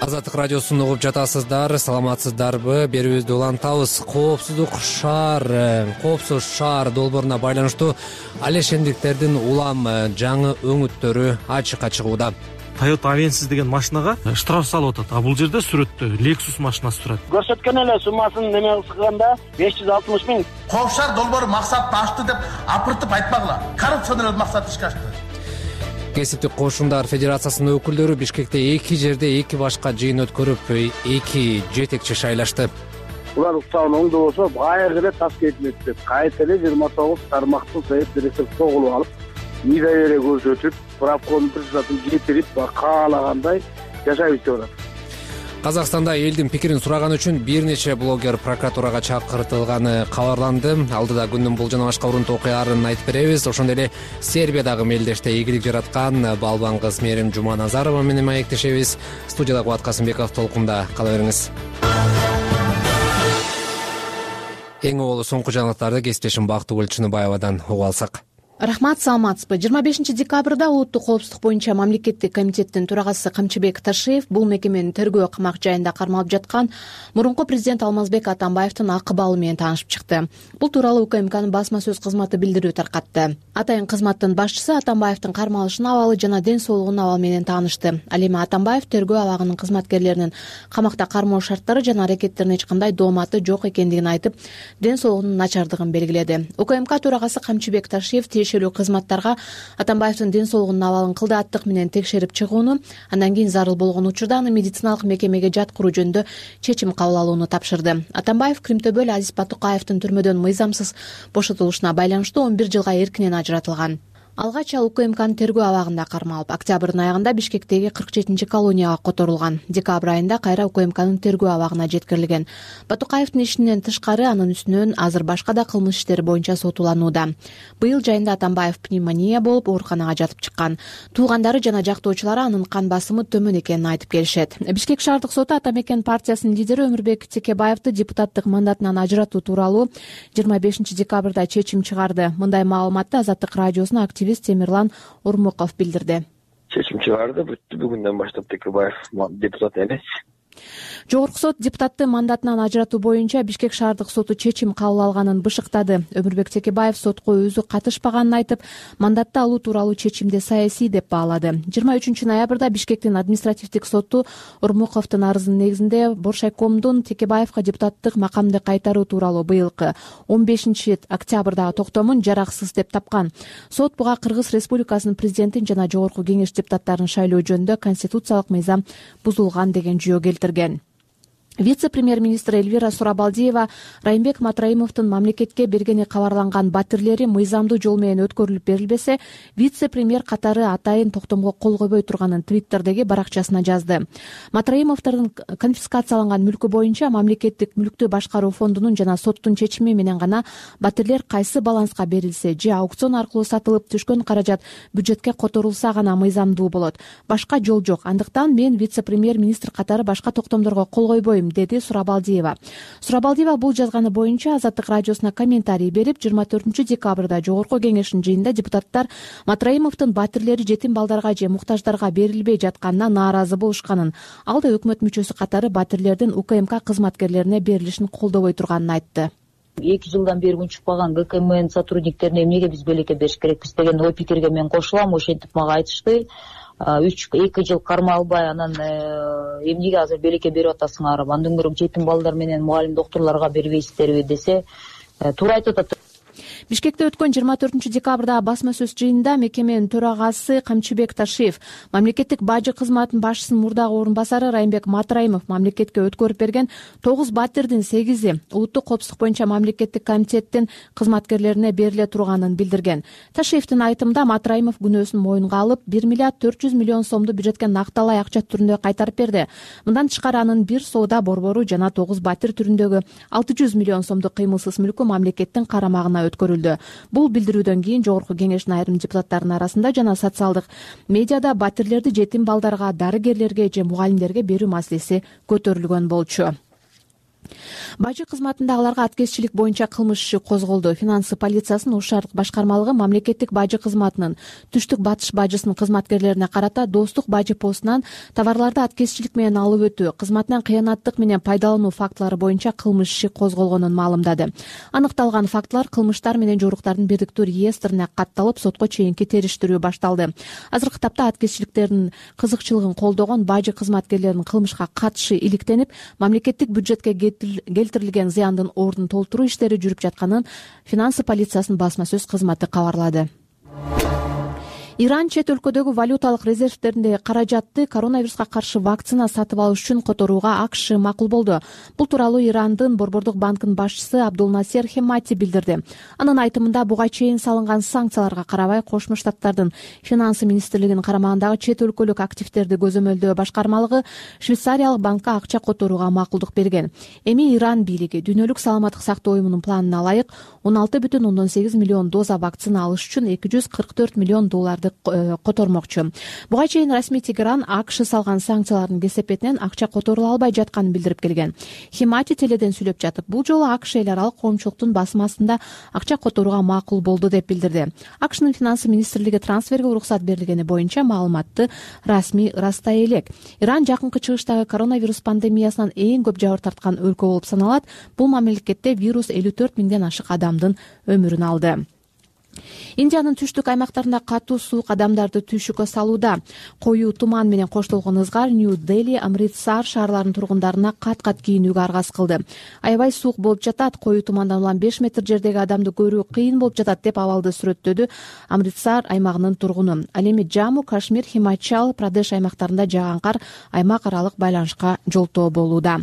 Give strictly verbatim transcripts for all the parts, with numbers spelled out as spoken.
Азаттык радиосун угуп жатасыздар, саламатсыздарбы? Берүүбүздү улантабыз. Коопсуздук шаар, коопсуз шаар долбооруна байланыштуу алешендиктердин улам жаңы өңүттөрү ачыкка чыгууда. Toyota Avensis деген машинага штраф салып атат. А бул жерде сүрөттө Lexus машинасы турат. Көрсөткөн эле суммасын неме кылганда беш жүз алтымыш миң. Коопсуз шаар долбоору максатын ачты деп апыртып айтпагыла. Коррупцияны максат ишке ашты. Кесиптик кошундар федерациясынын өкүлдөрү Бишкекте эки жерде эки башка жыйын өткөрүп, эки жетекчи шайлашты. Улар уктабын оңдобосо байыркы эле тас кетмек деп кайта эле жыйырма тогуз тармактуу совет директор тогулуп алып, мидаере көрсөтүп, правкомдун председателин кетирип, каалагандай жашап иштеп атат. Казакстанда элдин пикирин сураган үчүн бир нече блогер прокуратурага чакыртылганы кабарланды. Алдыда күндүн бул жана башка урунтуу окуяларын айтып беребиз. Ошондой эле Сербиядагы мелдеште ийгилик жараткан балбан кыз Мерим Жуманазарова менен маектешебиз. Студияда Кубат Касымбеков толкунда кала бериңиз. Эң оболу соңку жаңылыктарды кесиптешим Бактыгүл Чыныбаевадан угуп алсак. Рахмат, саламатсызбы. жыйырма бешинчи декабрда улуттук коопсуздук боюнча мамлекеттик комитеттин төрагасы Камчыбек Ташиев бул мекеменин тергөө камак жайында кармалып жаткан мурунку президент Алмазбек Атамбаевдин акыбалы менен таанышып чыкты. Бул тууралуу УКМКнын басма сөз кызматы билдирүү таркатты. Атайын кызматтын башчысы Атамбаевдин кармалышынын абалы жана ден соолугунун абалы менен таанышты. Ал эми Атамбаев тергөө абагынын кызматкерлеринин камакта кармоо шарттары жана аракеттерине эч кандай дооматы жок экендигин айтып, ден соолугунун начардыгын белгиледи. УКМК төрагасы Камчыбек Ташиев тиешелүү кызматтарга Атамбаевдин ден соолугунун абалын кылдааттык менен текшерип чыгууну, андан кийин зарыл болгон учурда аны медициналык мекемеге жаткыруу жөнүндө чечим кабыл алууну тапшырды. Атамбаев Кримтөбөл Азиз Батукаевдин түрмөдөн мыйзамсыз бошотулушуна байланыштуу он бир жылга эркинен ажыратылган. Алгач ал УКМКнын тергөө абагында кармалып, октябрдын аягында Бишкектеги кырк жетинчи колонияга которулган. Декабрь айында кайра УКМКнын тергөө абагына жеткирилген. Батукаевдин ишинен тышкары анын үстүнөн азыр башка да кылмыш иштери боюнча сотуланууда. Быйыл жайында Атамбаев пневмония болуп ооруканага жатып чыккан. Туугандары жана жактоочулары анын кан басымы төмөн экенин айтып келишет. Бишкек шаардык соту Атамекен партиясынын лидери Өмүрбек Текебаевди депутаттык мандатынан ажыратуу тууралуу жыйырма бешинчи декабрда чечим чыгарды. Мындай маалыматты Азаттык радиосуна активист Темирлан Урмуков билдирди. Чечим чыгарды. Бүгүндөн баштап Текебаев депутат эмес. Жогорку сот депутатты мандатынан ажыратуу боюнча Бишкек шаардык соту чечим кабыл алганын бышыктады. Өмүрбек Текебаев сотко өзү катышпаганын айтып, мандатты алуу тууралуу чечимди саясий деп баалады. жыйырма үчүнчү ноябрда Бишкектин административдик соту Урмуковдун арызынын негизинде Боршайкомдун Текебаевга депутаттык макамды кайтаруу тууралуу быйылкы он бешинчи октябрдагы токтомун жараксыз деп тапкан. Сот буга Кыргыз Республикасынын президентин жана жогорку кеңеш депутаттарын шайлоо жөнүндө конституциялык мыйзам бузулган деген жүйө келтирген. Вице-премьер-министр Эльвира Сурабалдиева Райымбек Матраимовдун мамлекетке бергени кабарланган батирлери мыйзамдуу жол менен өткөрүлүп берилбесе, вице-премьер катары атайын токтомго кол койбой турганын Твиттердеги баракчасына жазды. Матраимовдордун конфискацияланган мүлкү боюнча мамлекеттик мүлктү башкаруу фондунун жана соттун чечими менен гана батирлер кайсы баланска берилсе же аукцион аркылуу сатылып түшкөн каражат бюджетке которулса гана мыйзамдуу болот. Башка жол жок. Андыктан мен вице-премьер-министр катары башка токтомдорго кол койбойм, деди Сурабалдиева. Сурабалдиева бул жазганы боюнча Азаттык радиосуна комментарий берип, жыйырма төртүнчү декабрда жогорку кеңештин жыйынында депутаттар Матраимовдун батирлери жетим балдарга же муктаждарга берилбей жатканына нааразы болушканын, ал да өкмөт мүчөсү катары батирлердин УКМК кызматкерлерине берилишин колдобой турганын айтты. эки жылдан бери унчукпаган ГКМнын сотрудниктерине эмнеге биз белекке бериш керекпиз деген ой пикирге мен кошулам. Ошентип мага айтышты. үч эки жыл карма албай анан эмнеге азыр белекке берип атасыңар, андан көрө жетим балдар менен мугалим доктурларга бербейсиздерби десе, туура айтып атат. Бишкекте өткөн жыйырма төртүнчү декабрда басма сөз жыйынында мекеменин төрагасы Камчыбек Ташиев, мамлекеттик бажы кызматынын башчысынын мурдагы орун басары Райымбек Матраимов мамлекетке өткөрүп берген тогуз батирдин сегизи улуттук коопсуздук боюнча мамлекеттик комитеттин кызматкерлерине бериле турганын билдирген. Ташиевдин айтымында Матраимов күнөөсүн моюнга алып, бир миллиард төрт жүз миллион сомду бюджетке накталай акча түрүндө кайтарып берди. Мындан тышкары анын бир соода борбору жана тогуз батир түрүндөгү алты жүз миллион сомдук кыймылсыз мүлкү мамлекеттин карамагына өткөрүлдү. Бул билдирүүдөн кийин жогорку кеңештин айрым депутаттарынын арасында жана социалдык медиада батирлерди жетим балдарга, дарыгерлерге же мугалимдерге берүү маселеси көтөрүлгөн болчу. Бажы кызматындагыларга аткезчилик боюнча кылмыш иши козголду. Финансы полициясынын Ош шаардык башкармалыгы мамлекеттик бажы кызматынын түштүк батыш бажысынын кызматкерлерине карата достук бажы постунан товарларды аткезчилик менен алып өтүү, кызматынан кыянаттык менен пайдалануу фактылары боюнча кылмыш иши козголгонун маалымдады. Аныкталган фактылар кылмыштар менен жоруктардын бирдиктүү реестрине катталып, сотко чейинки териштирүү башталды. Азыркы тапта аткезчиликтердин кызыкчылыгын колдогон бажы кызматкерлеринин кылмышка катышы иликтенип, мамлекеттик бюджетке келтирилген зыяндын ордун толтуруу иштери жүрүп жатканын финансы полициясынын басма сөз кызматы кабарлады. Иран чет өлкөдөгү валюталык резервдериндеги каражатты коронавируска каршы вакцина сатып алыш үчүн которууга АКШ макул болду. Бул тууралуу Ирандын Борбордук банкынын башчысы Абдулнасер Хемати билдирди. Анын айтымында буга чейин салынган санкцияларга карабай Кошмо Штаттардын финансы министрлигинин карамагындагы чет өлкөлүк активдерди көзөмөлдөө башкармалыгы Швейцариялык банкка акча которууга макулдук берген. Эми Иран бийлиги Дүйнөлүк саламаттык сактоо уюмунун планына ылайык он алты бүтүн ондон сегиз миллион доза вакцина алыш үчүн эки жүз кырк төрт миллион долларды котормокчу. Буга чейин расмий Тегеран АКШ салган санкциялардын кесепетинен акча которула албай жатканын билдирип келген. Химати теледен сүйлөп жатып, бул жолу АКШ эл аралык коомчулуктун басым астында акча которууга макул болду деп билдирди. АКШнын финансы министрлиги трансферге уруксат берилгени боюнча маалыматты расмий ырастай элек. Иран жакынкы чыгыштагы коронавирус пандемиясынан эң көп жабыр тарткан өлкө болуп саналат. Бул мамлекетте вирус элүү төрт миңден ашык адамдын өмүрүн алды. Индиянын түштүк аймактарында катуу суук адамдарды түйшүккө салууда. Коюу туман менен коштолгон ызгар Нью-Дели, Амритсар шаарларынын тургундарына кат-кат кийинүүгө аргасыз кылды. Аябай суук болуп жатат, коюу тумандан улам беш метр жердеги адамды көрүү кыйын болуп жатат деп абалды сүрөттөдү Амритсар аймагынын тургуну. Ал эми Жамму, Кашмир, Химачал, Прадеш аймактарында жааган кар аймак аралык байланышка жолтоо болууда.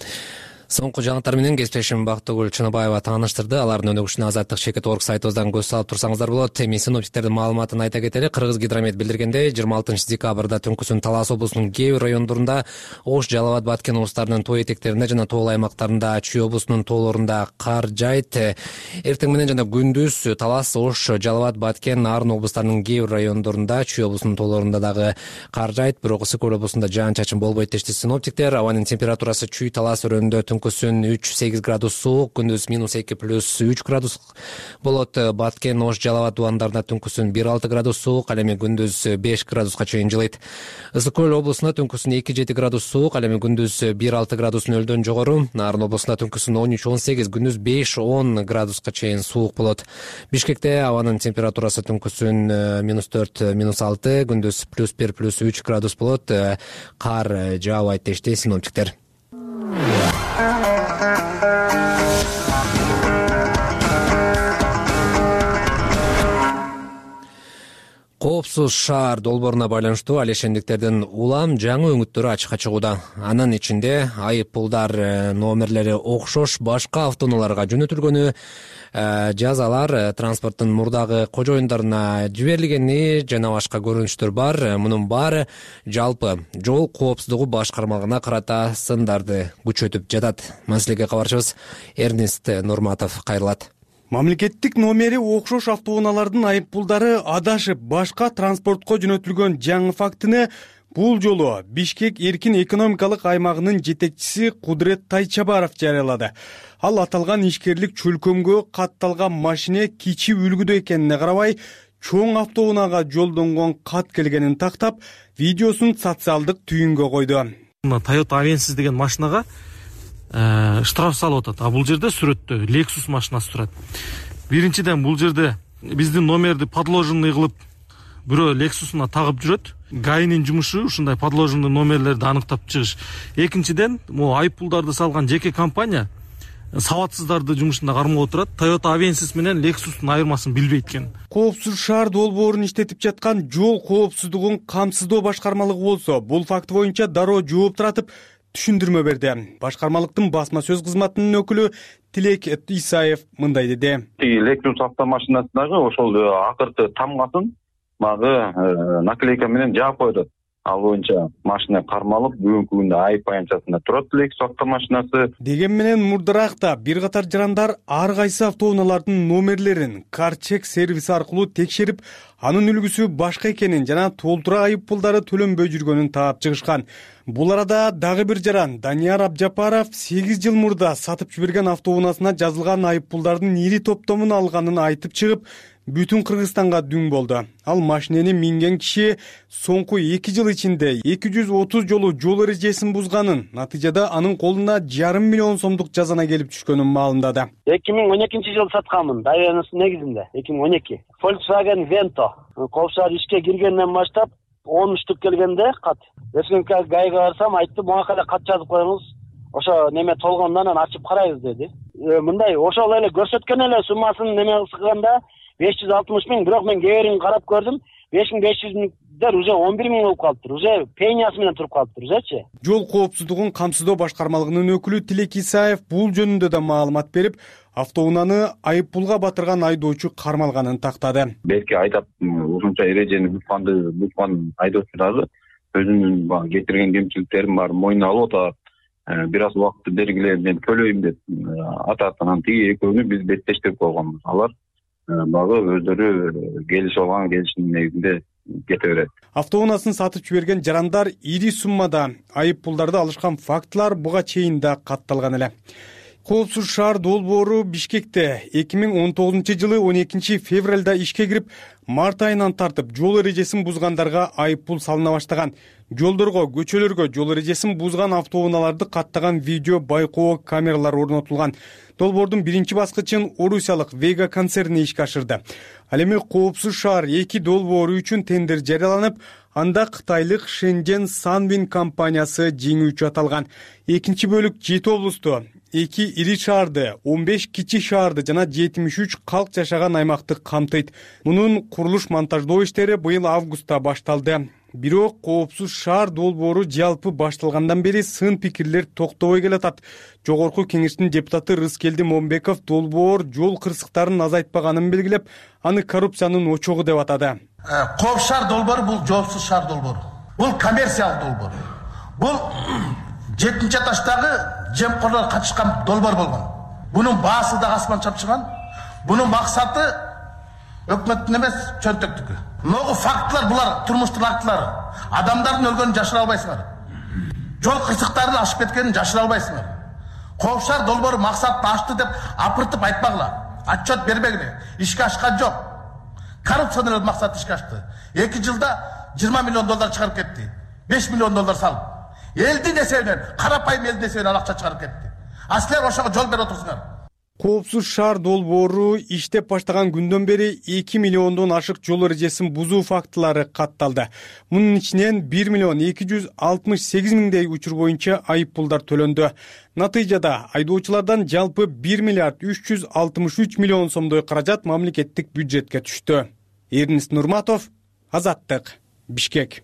Соңку жаңылыктар менен кесиптешим Бактыгүл Чыныбаева тааныштырды. Алардын өнөгүшүнө Азаттык чекит орг сайтыбыздан көз салып турсаңыздар болот. Эми синоптиктердин маалыматын айта кетели. Кыргыз гидромет билдиргендей, жыйырма алтынчы декабрда түнкүсүн Талас облусунун кээ бир райондорунда, Ош, Жалал Абад, Баткен облустарынын тоо этектеринде жана тоол аймактарында, Чүй облусунун тоолорунда кар жайт. Эртең менен жана күндүз Талас, Ош, Жалал Абад, Баткен, Нарын облустарынын кээ бир райондорунда, Чүй облусунун тоолорунда дагы кар жайт, бирок Ысык көл облусунда жаан-чачын болбойт дешти синоптиктер. Абанын температурасы Чүй, Талас өрөөнүндө түнкүсүн үч сегиз градус суук, күндүз минус эки плюс үч градус болот. Баткен, Ош, Жалал Абад дубандарында түнкүсүн бир алты градус суук, ал эми күндүз беш градуска чейин жылыйт. Ысык көл облусунда түнкүсүн эки жети градус суук, ал эми күндүз бир алты градус нөлдөн жогору. Нарын облусунда түнкүсүн он үч он сегиз, күндүз беш он градуска чейин суук болот. Бишкекте абанын температурасы түнкүсүн минус төрт минус алты, күндүз плюс бир плюс үч градус болот. Кар жаабайт дешти синоптиктер. Коопсуз шаар долбооруна байланыштуу алешендиктердин улам жаңы өңүттөрү ачыкка чыгууда. Анын ичинде айып пулдар номерлери окшош башка автоунааларга жөнөтүлгөнү, жазалар транспорттун мурдагы кожоюндарына жиберилгени жана башка көрүнүштөр бар. Мунун баары жалпы жол коопсуздугу башкармалыгына карата сындарды күчөтүп жатат. Маселеге кабарчыбыз Эрнест Нурматов кайрылат. Мамлекеттик номери окшош автоунаалардын айып пулдары адашып башка транспортко жөнөтүлгөн жаңы фактыны бул жолу Бишкек эркин экономикалык аймагынын жетекчиси Кудрет Тайчабаров жарыялады. Ал аталган ишкерлик чөлкөмгө катталган машине кичи үлгүдө экенине карабай, чоң автоунаага жолдонгон кат келгенин тактап, видеосун социалдык түйүнгө койду. Toyota Avensis деген машинага штраф салып атат. А бул жерде сүрөттө Lexus машинасы турат. Биринчиден бул жерде биздин номерди подложенный кылып бирөө Lexus'уна тагып жүрөт. ГАИнин жумушу ушундай подложенный номерлерди аныктап чыгыш. Экинчиден, могу айып пулдарды салган жеке компания сабатсыздарды жумушунда кармап отурат. Toyota Avensis менен Lexus'тун айырмасын билбейт экен. Коопсуз шаар долбоорун иштетип жаткан жол коопсуздугун камсыздоо башкармалыгы болсо, бул факт боюнча дароо жооп таратып түшүндүрмө берди. Башкармалыктын басма сөз кызматынын өкүлү Тилек Исаев мындай деди. Lexus автомашинасындагы ошол акыркы тамгасын магы наклейка менен жаап койду. Ал боюнча машина кармалып, бүгүнкү күндө айып аянтчасында турат Lexus автомашинасы. Деген менен мурдаракта бир катар жарандар ар кайсы автоунаалардын номерлерин CarCheck сервиси аркылуу текшерип, анын үлгүсү башка экенин жана толтура айып пулдары төлөнбөй жүргөнүн таап чыгышкан. Бул арада дагы бир жаран Данияр Абжапаров сегиз жыл мурда сатып жиберген автоунаасына жазылган айып пулдардын ири топтомун алганын айтып чыгып, бүтүн Кыргызстанга дүң болду. Ал машинени минген киши соңку эки жыл ичинде эки жүз отуз жолу жол эрежесин бузганын, натыйжада анын колуна жарым миллион сомдук жазана келип түшкөнүн маалымдады. эки миң он экинчи жылы сатканмын, даянысы негизинде, эки миң он эки. Volkswagen Vento. Коопсуз ишке киргенден баштап он үчтүк келгенде кат. Республика гайга барсам, айттым, буга эле кат жазып коюңуз. Ошо неме толгондон анан ачып карайбыз деди. Мындай ошол эле көрсөткөн эле суммасын неме кылганда беш жүз алтымыш миң, бирок мен кеберин карап көрдүм, беш миң беш жүздер уже он бир миң болуп калыптыр. Уже пениясы менен туруп калыптыр, узечи. Жол коопсуздугун камсыздоо башкармалыгынын өкүлү Тилек Исаев бул жөнүндө да маалымат берип, автоунааны айып пулга батырган айдоочу кармалганын тактады. Белки айдап ушунча эрежени бузганды бузган айдоочу дагы өзүнүн баягы кетирген кемчиликтерин баарын мойнуна алып атат. Бир аз убакытты бергиле, мен төлөйм деп атат. Анан тиги экөөнү биз беттештирип койгонбуз. Алар багы өздөрү келишип алган келишимдин негизинде кете берет. Автоунаасын сатып жиберген жарандар ири суммада айып пулдарды алышкан фактылар буга чейин да катталган эле. Коопсуз шаар долбоору Бишкекте эки миң он тогузунчу жылы он экинчи февралда ишке кирип, март айынан тартып жол эрежесин бузгандарга айып пул салына баштаган. Жолдорго, көчөлөргө жол эрежесин бузган автоунааларды каттаган видео байкоо камералар орнотулган. Долбоордун биринчи баскычын орусиялык Вега концерни ишке ашырды. Ал эми Коопсуз шаар эки долбоору үчүн тендер жарыяланып, анда кытайлык Shenzhen Sunwin компаниясы жеңүүчү аталган. Экинчи бөлүк жети облусту, эки ири шаарды, он беш кичи шаарды жана жетимиш үч калк жашаган аймакты камтыйт. Мунун курулуш монтаждоо иштери быйыл августта башталды. Бирок Коопсуз шаар долбоору жалпы башталгандан бери сын пикирлер токтобой келатат. Жогорку кеңештин депутаты Рыскелди Момбеков долбоор жол кырсыктарын азайтпаганын белгилеп, аны коррупциянын очогу деп атады. Коопсуз шаар долбоору бул жоопсуз шаар долбоору. Бул коммерциялык долбоор. Бул жетинчи этаждагы жемкорлор катышкан долбоор болгон. Бунун баасы да асман чапчыган. Бунун максаты өкмөттүн эмес, чөнтөктүкү. Могу фактылар булар, турмуштук фактылар. Адамдардын өлгөнүн жашыра албайсыңар. Жол кырсыктарын ашып кеткенин жашыра албайсыңар. Коопсуз шаар долбоору максатты ашты деп апыртып айтпагыла. Отчет бербегиле. Ишке ашкан жок. Коррупциянын максаты ишке ашты. эки жылда жыйырма миллион доллар чыгарып кетти. беш миллион доллар салып. Элдин эсебинен, карапайым элдин эсебинен акча чыгарып кетти. А силер ошого жол берип отурсуңар. Коопсуз шаар долбоору иштеп баштаган күндөн бери эки миллиондон ашык жол эрежесин бузуу фактылары катталды. Мунун ичинен бир миллион эки жүз алтымыш сегиз миңдей учур боюнча айып пулдар төлөндү. Натыйжада айдоочулардан жалпы бир миллиард үч жүз алтымыш үч миллион сомдой каражат мамлекеттик бюджетке түштү. Эрнест Нурматов, Азаттык, Бишкек.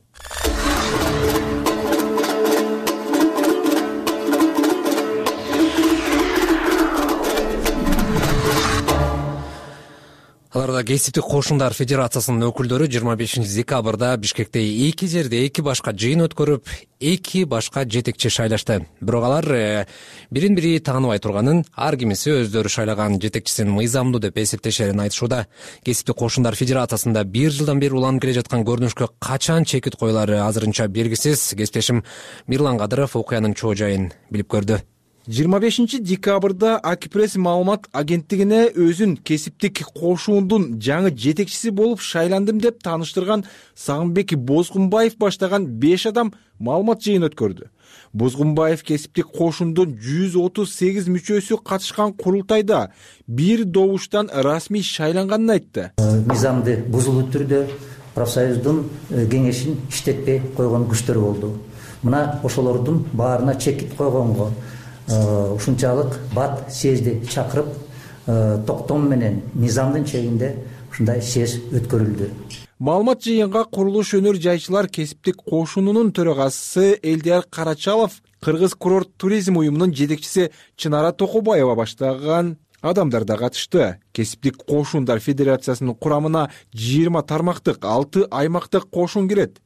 Аларда кесиптик кошундар федерациясынын өкүлдөрү жыйырма бешинчи декабрда Бишкекте эки жерде эки башка жыйын өткөрүп, эки башка жетекчи шайлашты. Бирок алар бирин бири тааныбай турганын, ар кимиси өздөрү шайлаган жетекчисин мыйзамдуу деп эсептешерин айтышууда. Кесиптик кошундар федерациясында бир жылдан бери уланып келе жаткан көрүнүшкө качан чекит коюлары азырынча белгисиз. Кесиптешим Мирлан Кадыров окуянын чоо жайын билип көрдү. жыйырма бешинчи декабрда Акипресс маалымат агенттигине өзүн кесиптик кошуундун жаңы жетекчиси болуп шайландым деп тааныштырган Сагынбек Бозгунбаев баштаган беш адам маалымат жыйын өткөрдү. Бозгунбаев кесиптик кошуундун жүз отуз сегиз мүчөсү катышкан курултайда бир добуштан расмий шайланганын айтты. Мыйзамды бузулуу түрдө профсоюздун кеңешин иштетпей койгон күчтөр болду. Мына ошолордун баарына чекит койгонго ушунчалык бат съезди чакырып, токтом менен мыйзамдын чегинде ушундай съезд өткөрүлдү. Маалымат жыйынга курулуш өнөр жайчылар кесиптик кошунунун төрагасы Элдияр Карачалов, Кыргыз курорт туризм уюмунун жетекчиси Чынара Токобаева баштаган адамдар да катышты. Кесиптик кошундар федерациясынын курамына жыйырма тармактык алты аймактык кошун кирет.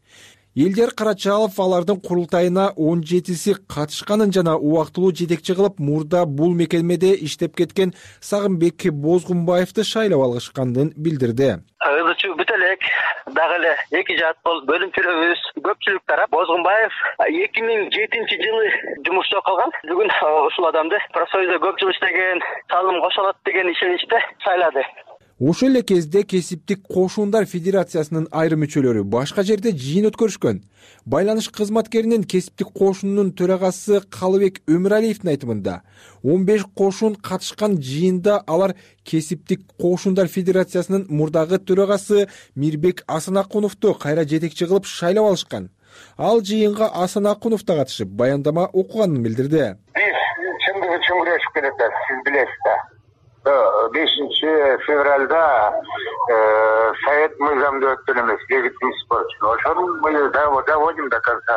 Элдер Карачалов алардын курултайына он жетиси катышканын жана убактылуу жетекчи кылып мурда бул мекемеде иштеп кеткен Сагынбек Бозгунбаевди шайлап алышканын билдирди. Ызычу бүт элек дагы эле эки жат бол бөлүмчөлөрүбүз көпчүлүк тарап Бозгунбаев эки миң жетинчи жылы жумушта калган. Бүгүн ушул адамды профсоюзда көп жыл иштеген, салым кошо алат деген ишеничте шайлады. Ошол эле кезде Кесиптик кошундар федерациясынын айрым мүчөлөрү башка жерде жыйын өткөрүшкөн. Байланыш кызматкеринин Кесиптик кошунунун төрагасы Калыбек Өмүралиевдин айтымында он беш кошун катышкан жыйында алар Кесиптик кошундар федерациясынын мурдагы төрагасы Мирбек Асанакуновду кайра жетекчи кылып шайлап алышкан. Ал жыйынга Асанакунов да катышып баяндама окуганын билдирди. Биз чындыгы үчүн күрөшүп келатабыз, сиз билесиз да. бешинчи февралда совет мыйзамды өттүн эмес, легитимность болчу. Ошону мы доводим до конца.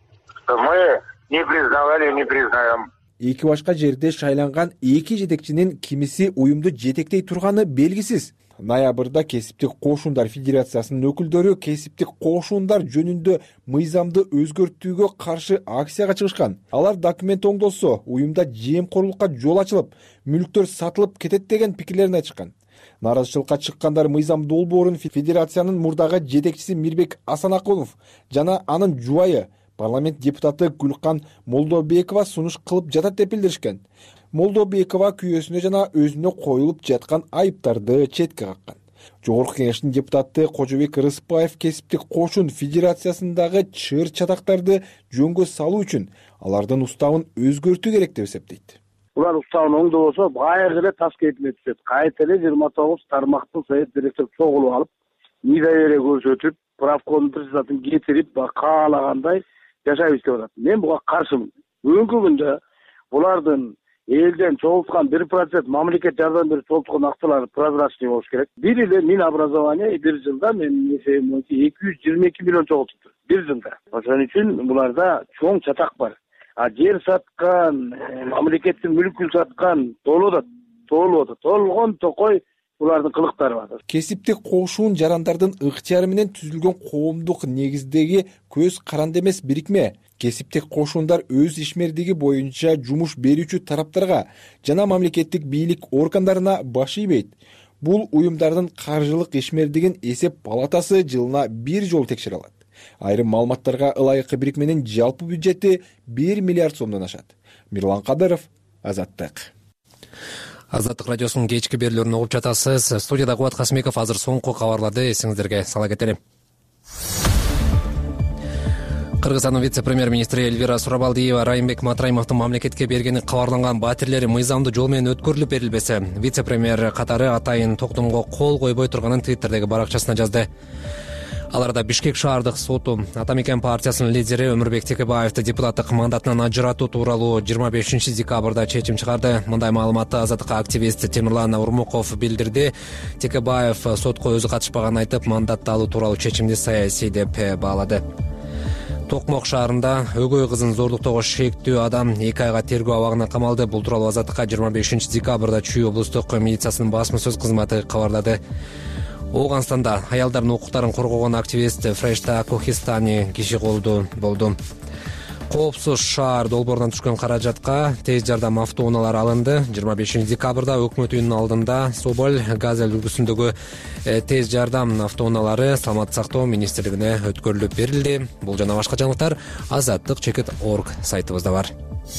Мы не признавали, не признаем. Эки башка жерде шайланган эки жетекчинин кимиси уюмду жетектей турганы белгисиз. Ноябрда Кесиптик кошундар федерациясынын өкүлдөрү Кесиптик кошундар жөнүндө мыйзамды өзгөртүүгө каршы акцияга чыгышкан. Алар документ оңдосо уюмда жемкорлукка жол ачылып, мүлктөр сатылып кетет деген пикирлерин айтышкан. Наразычылыкка чыккандар мыйзам долбоорун федерациянын мурдагы жетекчиси Мирбек Асанакунов жана анын жубайы парламент депутаты Гүлкан Молдобекова сунуш кылып жатат деп билдиришкен. Молдобекова күйөөсүнө жана өзүнө коюлуп жаткан айыптарды четке каккан. Жогорку кеңештин депутаты Кожобек Рыспаев Кесиптик кошун федерациясындагы чыр чатактарды жөнгө салуу үчүн алардын уставын өзгөртүү керек деп эсептейт. Улар уставын оңдобосо кайра эле таш кетине түшөт. Кайта эле жыйырма тогуз тармактын совет директору чогулуп алып, недоверие көрсөтүп, правкомдун председателин кетирип, каалагандай жашап иштеп атат. Мен буга каршымын. Бүгүнкү күндө булардын элден чогулткан бир процент мамлекет жардам берип чогулткан акчалары прозрачный болуш керек. Бир эле Минобразование бир жылда менин эсебим боюнча эки жүз жыйырма эки миллион чогултуптур. Бир жылда. Ошон үчүн буларда чоң чатак бар. А жер саткан, мамлекеттин мүлкүн саткан толуп атат, толуп атат. Толгон токой булардын кылыктары бар. Кесиптик кошун жарандардын ыктыяры менен түзүлгөн коомдук негиздеги көз каранды эмес бирикме. Кесиптик кошундар өз ишмердиги боюнча жумуш берүүчү тараптарга жана мамлекеттик бийлик органдарына баш ийбейт. Бул уюмдардын каржылык ишмердигин эсеп палатасы жылына бир жолу текшере алат. Айрым маалыматтарга ылайык бирикменин жалпы бюджети бир миллиард сомдон ашат. Мирлан Кадыров, Азаттык. Азаттык радиосунун кечки берүүлөрүн угуп жатасыз. Студияда Кубат Касмеков. Азыр соңку кабарларды эсиңиздерге сала кетели. Кыргызстандын вице-премьер-министри Эльвира Сурабалдиева Райымбек Матраимовдун мамлекетке бергени кабарланган батирлери мыйзамдуу жол менен өткөрүлүп берилбесе, вице-премьер катары атайын токтомго кол койбой турганын Твиттердеги баракчасына жазды. Аларда Бишкек шаардык соту Ата Мекен партиясынын лидери Өмүрбек Текебаевди депутаттык мандатынан ажыратуу тууралуу жыйырма бешинчи декабрда чечим чыгарды. Мындай маалыматты Азаттыкка активист Темирлан Урмуков билдирди. Текебаев сотко өзү катышпаганын айтып, мандатты алуу тууралуу чечимди саясий деп баалады. Токмок шаарында өгөй кызын зордуктоого шектүү адам эки айга тергөө абагына камалды. Бул тууралуу Азаттыкка жыйырма бешинчи декабрда Чүй облустук милициясынын басма сөз кызматы кабарлады. Ооганстанда аялдардын укуктарын коргогон активист Фрешта Кохистани киши колду болду. Коопсуз шаар долбоорунан түшкөн каражатка тез жардам автоунаалары алынды. жыйырма бешинчи декабрда өкмөт үйүнүнүн алдында Соболь, Газель үлгүсүндөгү тез жардам автоунаалары Саламаттык сактоо министрлигине өткөрүлүп берилди. Бул жана башка жаңылыктар азаттык чекит точка орг сайтыбызда бар.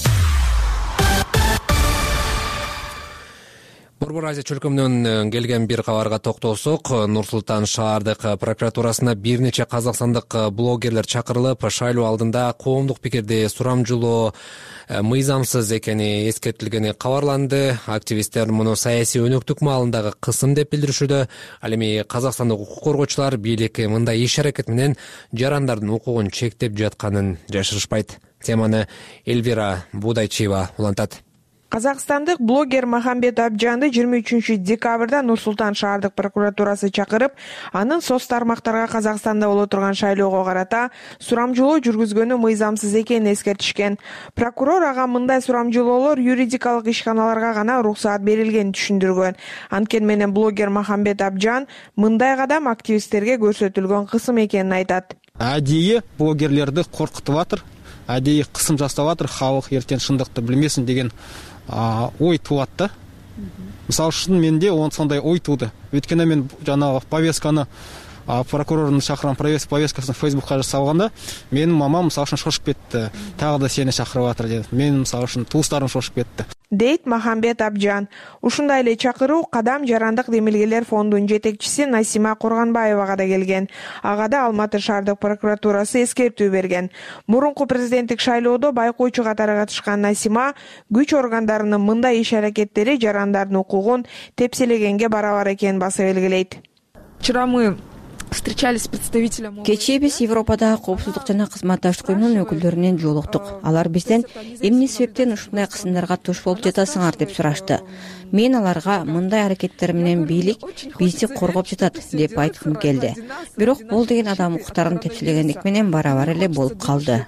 Борбор Азия чөлкөмүнөн келген бир кабарга токтолсок, Нур-Султан шаардык прокуратурасына бир нече казакстандык блогерлер чакырылып, шайлоо алдында коомдук пикирди сурамжылоо мыйзамсыз экени эскертилгени кабарланды. Активисттер муну саясий өнөктүк маалындагы кысым деп билдиришүүдө. Ал эми казакстандык укук коргоочулар бийлик мындай иш-аракет менен жарандардын укугун чектеп жатканын жашырышпайт. Теманы Эльвира Будайчиева улантат. Казакстандык блогер Махамбет Абжанды жыйырма үчүнчү декабрда Нур-Султан шаардык прокуратурасы чакырып, анын соц тармактарга Казакстанда боло турган шайлоого карата сурамжылоо жүргүзгөнү мыйзамсыз экенин эскертишкен. Прокурор ага мындай сурамжылоолор юридикалык ишканаларга гана уруксаат берилгенин түшүндүргөн. Анткени менен блогер Махамбет Абжан мындай кадам активисттерге көрсөтүлгөн кысым экенин айтат. әдейі блогерлерді коркутуп атыр, әдейі кысым жасап атыр, халық ертең шындықты білмесін деген ой туат да. Мысалы үшін менде он сондай ой туды. Өйткені мен жаңағы повестканы прокурордың шақырған повесткасын Фейсбукқа салғанда, менің мамам мысалы үшін шошып кетті. Тағы да сені шақырып жатыр деді. Мен мысалы үшін туыстарым шошып кетті. Дейт Махамбет Абджан. Ушундай эле чакыруу Кадам жарандык демилгелер фондунун жетекчиси Насима Курганбаевага да келген. Ага да Алматы шаардык прокуратурасы эскертүү берген. Мурунку президенттик шайлоодо байкоочу катары катышкан Насима күч органдарынын мындай иш аракеттери жарандардын укугун тепселегенге барабар экенин баса белгилейт. Вчера мы встречались с представителем. Кечээ биз Европадагы коопсуздук жана кызматташтык уюмунун өкүлдөрүнөн жолуктук. Алар бизден эмне себептен ушундай кысымдарга туш болуп жатасыңар деп сурашты. Мен аларга мындай аракеттер менен бийлик бизди коргоп жатат деп айткым келди. Бирок бул деген адам укуктарын тепселегендик менен барабар эле болуп калды.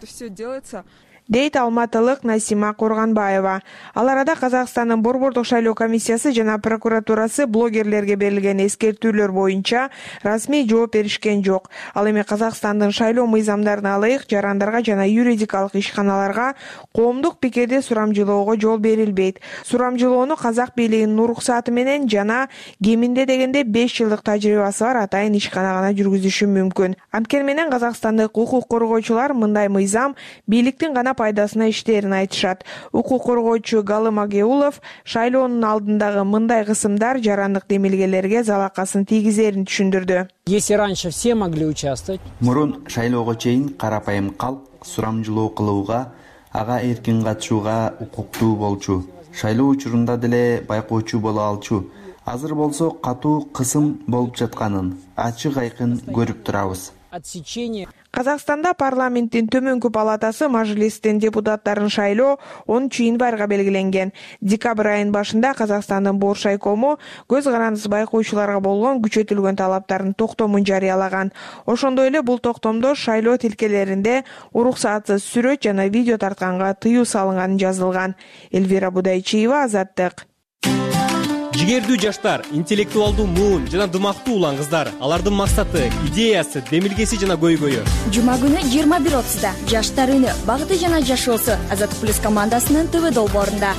Дейт алматылык Насима Курганбаева. Ал арада Казакстандын Борбордук шайлоо комиссиясы жана прокуратурасы блогерлерге берилген эскертүүлөр боюнча расмий жооп беришкен жок. Ал эми Казакстандын шайлоо мыйзамдарына ылайык жарандарга жана юридикалык ишканаларга коомдук пикирди сурамжылоого жол берилбейт. Сурамжылоону казак бийлигинин уруксаты менен жана кеминде дегенде беш жылдык тажрыйбасы бар атайын ишкана гана жүргүзүшү мүмкүн. Анткени менен Казакстандык укук коргоочулар мындай мыйзам бийликтин гана пайдасына иштерин айтышат. Укук коргоочу Галым Агеулов шайлоонун алдындагы мындай кысымдар жарандык демилгелерге залакасын тийгизерин түшүндүрдү. Если раньше все могли участвовать. Мурун шайлоого чейин карапайым калк сурамжылоо кылууга, ага эркин катышууга укуктуу болчу. Шайлоо учурунда деле байкоочу боло алчу. Азыр болсо катуу кысым болуп жатканын ачык айкын көрүп турабыз. Отсечение. Казакстанда парламенттин төмөнкү палатасы Мажлистин депутаттарын шайлоо онунчу январга белгиленген. Декабрь айынын башында Казакстандын Борш айкому көз карандысыз байкоочуларга болгон күчөтүлгөн талаптарын токтомун жарыялаган. Ошондой эле бул токтомдо шайлоо тилкелеринде уруксатсыз сүрөт жана видео тартканга тыюу салынганы жазылган. Эльвира Будайчиева, Азаттык. Жигердүү жаштар, интеллектуалдуу муун жана дымактуу улан кыздар. Алардын максаты, идеясы, демилгеси жана көйгөйү. Жума күнү жыйырма бир отузда жаштар үнү багыты жана жашоосу Азаттык плюс командасынын ТВ долбоорунда.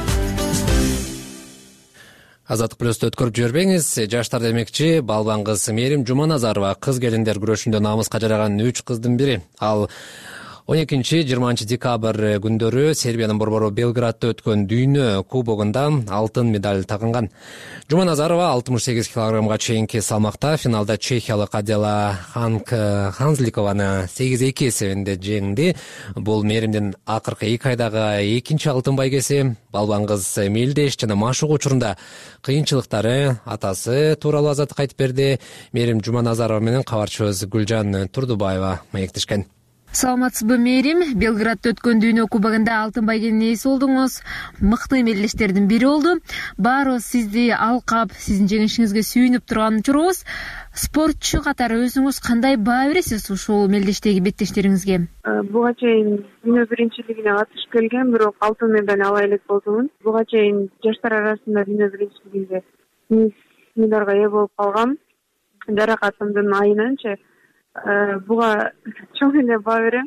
Азаттык плюсту өткөрүп жибербеңиз. Жаштар демекчи, балбан кыз Мээрим Жуманазарова кыз келиндер күрөшүндө намыска жараган үч кыздын бири. Ал он экинчи жыйырманчы декабрь күндөрү Сербиянын борбору Белградда өткөн дүйнө кубогунда алтын медаль тагынган. Жуманазарова алтымыш сегиз килограммга чейинки салмакта финалда чехиялык Адела Ханзликованы сегиз эки эсебинде жеңди. Бул Мээримдин акыркы эки айдагы экинчи алтын байгеси. Балбан кыз мелдеш жана машык учурунда кыйынчылыктары атасы тууралуу Азаттык айтып берди. Мээрим Жуманазарова менен кабарчыбыз Гүлжан Турдубаева маектешкен. Саламатсызбы Мээрим? Белградда өткөн дүйнө кубогунда алтын байгенин ээси болдуңуз. Мыкты мелдештердин бири болду. Баарыбыз сизди алкап, сиздин жеңишиңизге сүйүнүп турган учурубуз. Спортчу катары өзүңүз кандай баа бересиз ушул мелдештеги беттештериңизге? Буга чейин дүйнө биринчилигине катышып келгем, бирок алтын медаль ала элек болдумун. Буга чейин жаштар арасында дүйнө биринчилигинде медалга ээ болуп калгам. Жаракатымдын айынанчы буга чоң эле баа берем.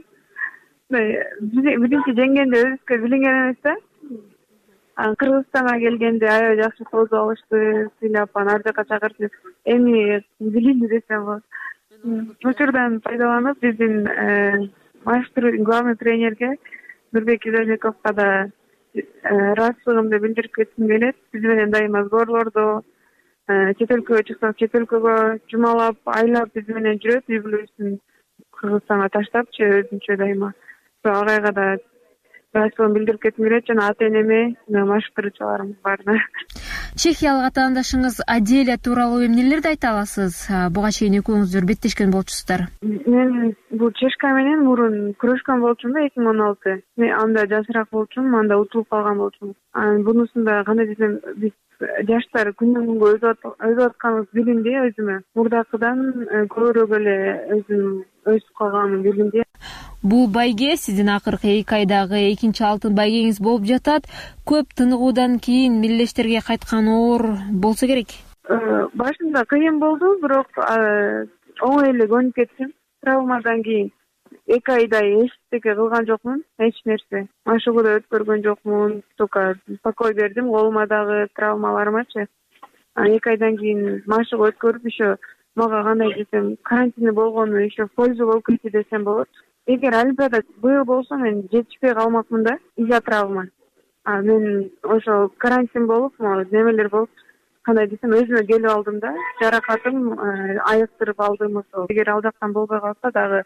Биринчи жеңгенде өзүбүзгө билинген эмес да. Кыргызстанга келгенде аябай жакшы кооз алышты, сыйлап, аны ар жака чакыртып, эми билинди десем болот. Учурдан пайдаланып, биздин майстер, главный тренерге Нурбек Изажековго да ыраазычылыгымды билдирип кетким келет. Биз менен дайыма сборлордо, чет өлкөгө чыксак, чет өлкөгө жумалап, айлап биз менен жүрөт. Үй бүлөсүн Кыргызстанга таштапчы өзүнчө дайыма. Агайга да ыраазычылыгымды билдирип кетким келет жана ата энеме, машыктыруучуларым баарына. Чехиялык атаандашыңыз Аделя тууралуу эмнелерди айта аласыз? Буга чейин экөөңүздөр беттешкен болчусуздар. Мен бул чешка менен мурун күрөшкөн болчумун да эки миң он алты. Мен анда жашыраак болчумун, анда утулуп калган болчумун. Анан бунусунда кандай десем, биз жаштар күндөн күнгө өзүп атканыбыз билинди өзүмө. Мурдакыдан көбүрөөк эле өзүм өсүп калганымды билинди. Бул байге сиздин акыркы эки айдагы экинчи алтын байгеңиз болуп жатат. Көп тыныгуудан кийин мелдештерге кайткан оор болсо керек. Башында кыйын болду, бирок оңой эле көнүп кеттим. Травмадан кийин эки айдай эчтеке кылган жокмун, эч нерсе. Машыгуу да өткөргөн жокмун, только покой бердим колума дагы травмаларымачы. Эки айдан кийин машыгуу өткөрүп еще мага кандай десем, карантинде болгону еще польза болуп кетти десем болот. Эгер олимпиада быйыл болсо мен жетишпей калмакмын да, из-за травма. А мен ошо карантин болуп, немелер болуп, кандай десем, өзүмө келип алдым да, жаракатым айыктырып алдым ошо. Эгер ал жактан болбой калса дагы.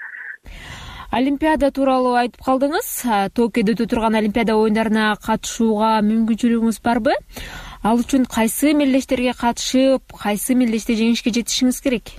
Олимпиада тууралуу айтып калдыңыз. Токиодо өтө турган Олимпиада оюндарына катышууга мүмкүнчүлүгүңүз барбы? Ал үчүн кайсы мелдештерге катышып, кайсы мелдеште жеңишке жетишиңиз керек?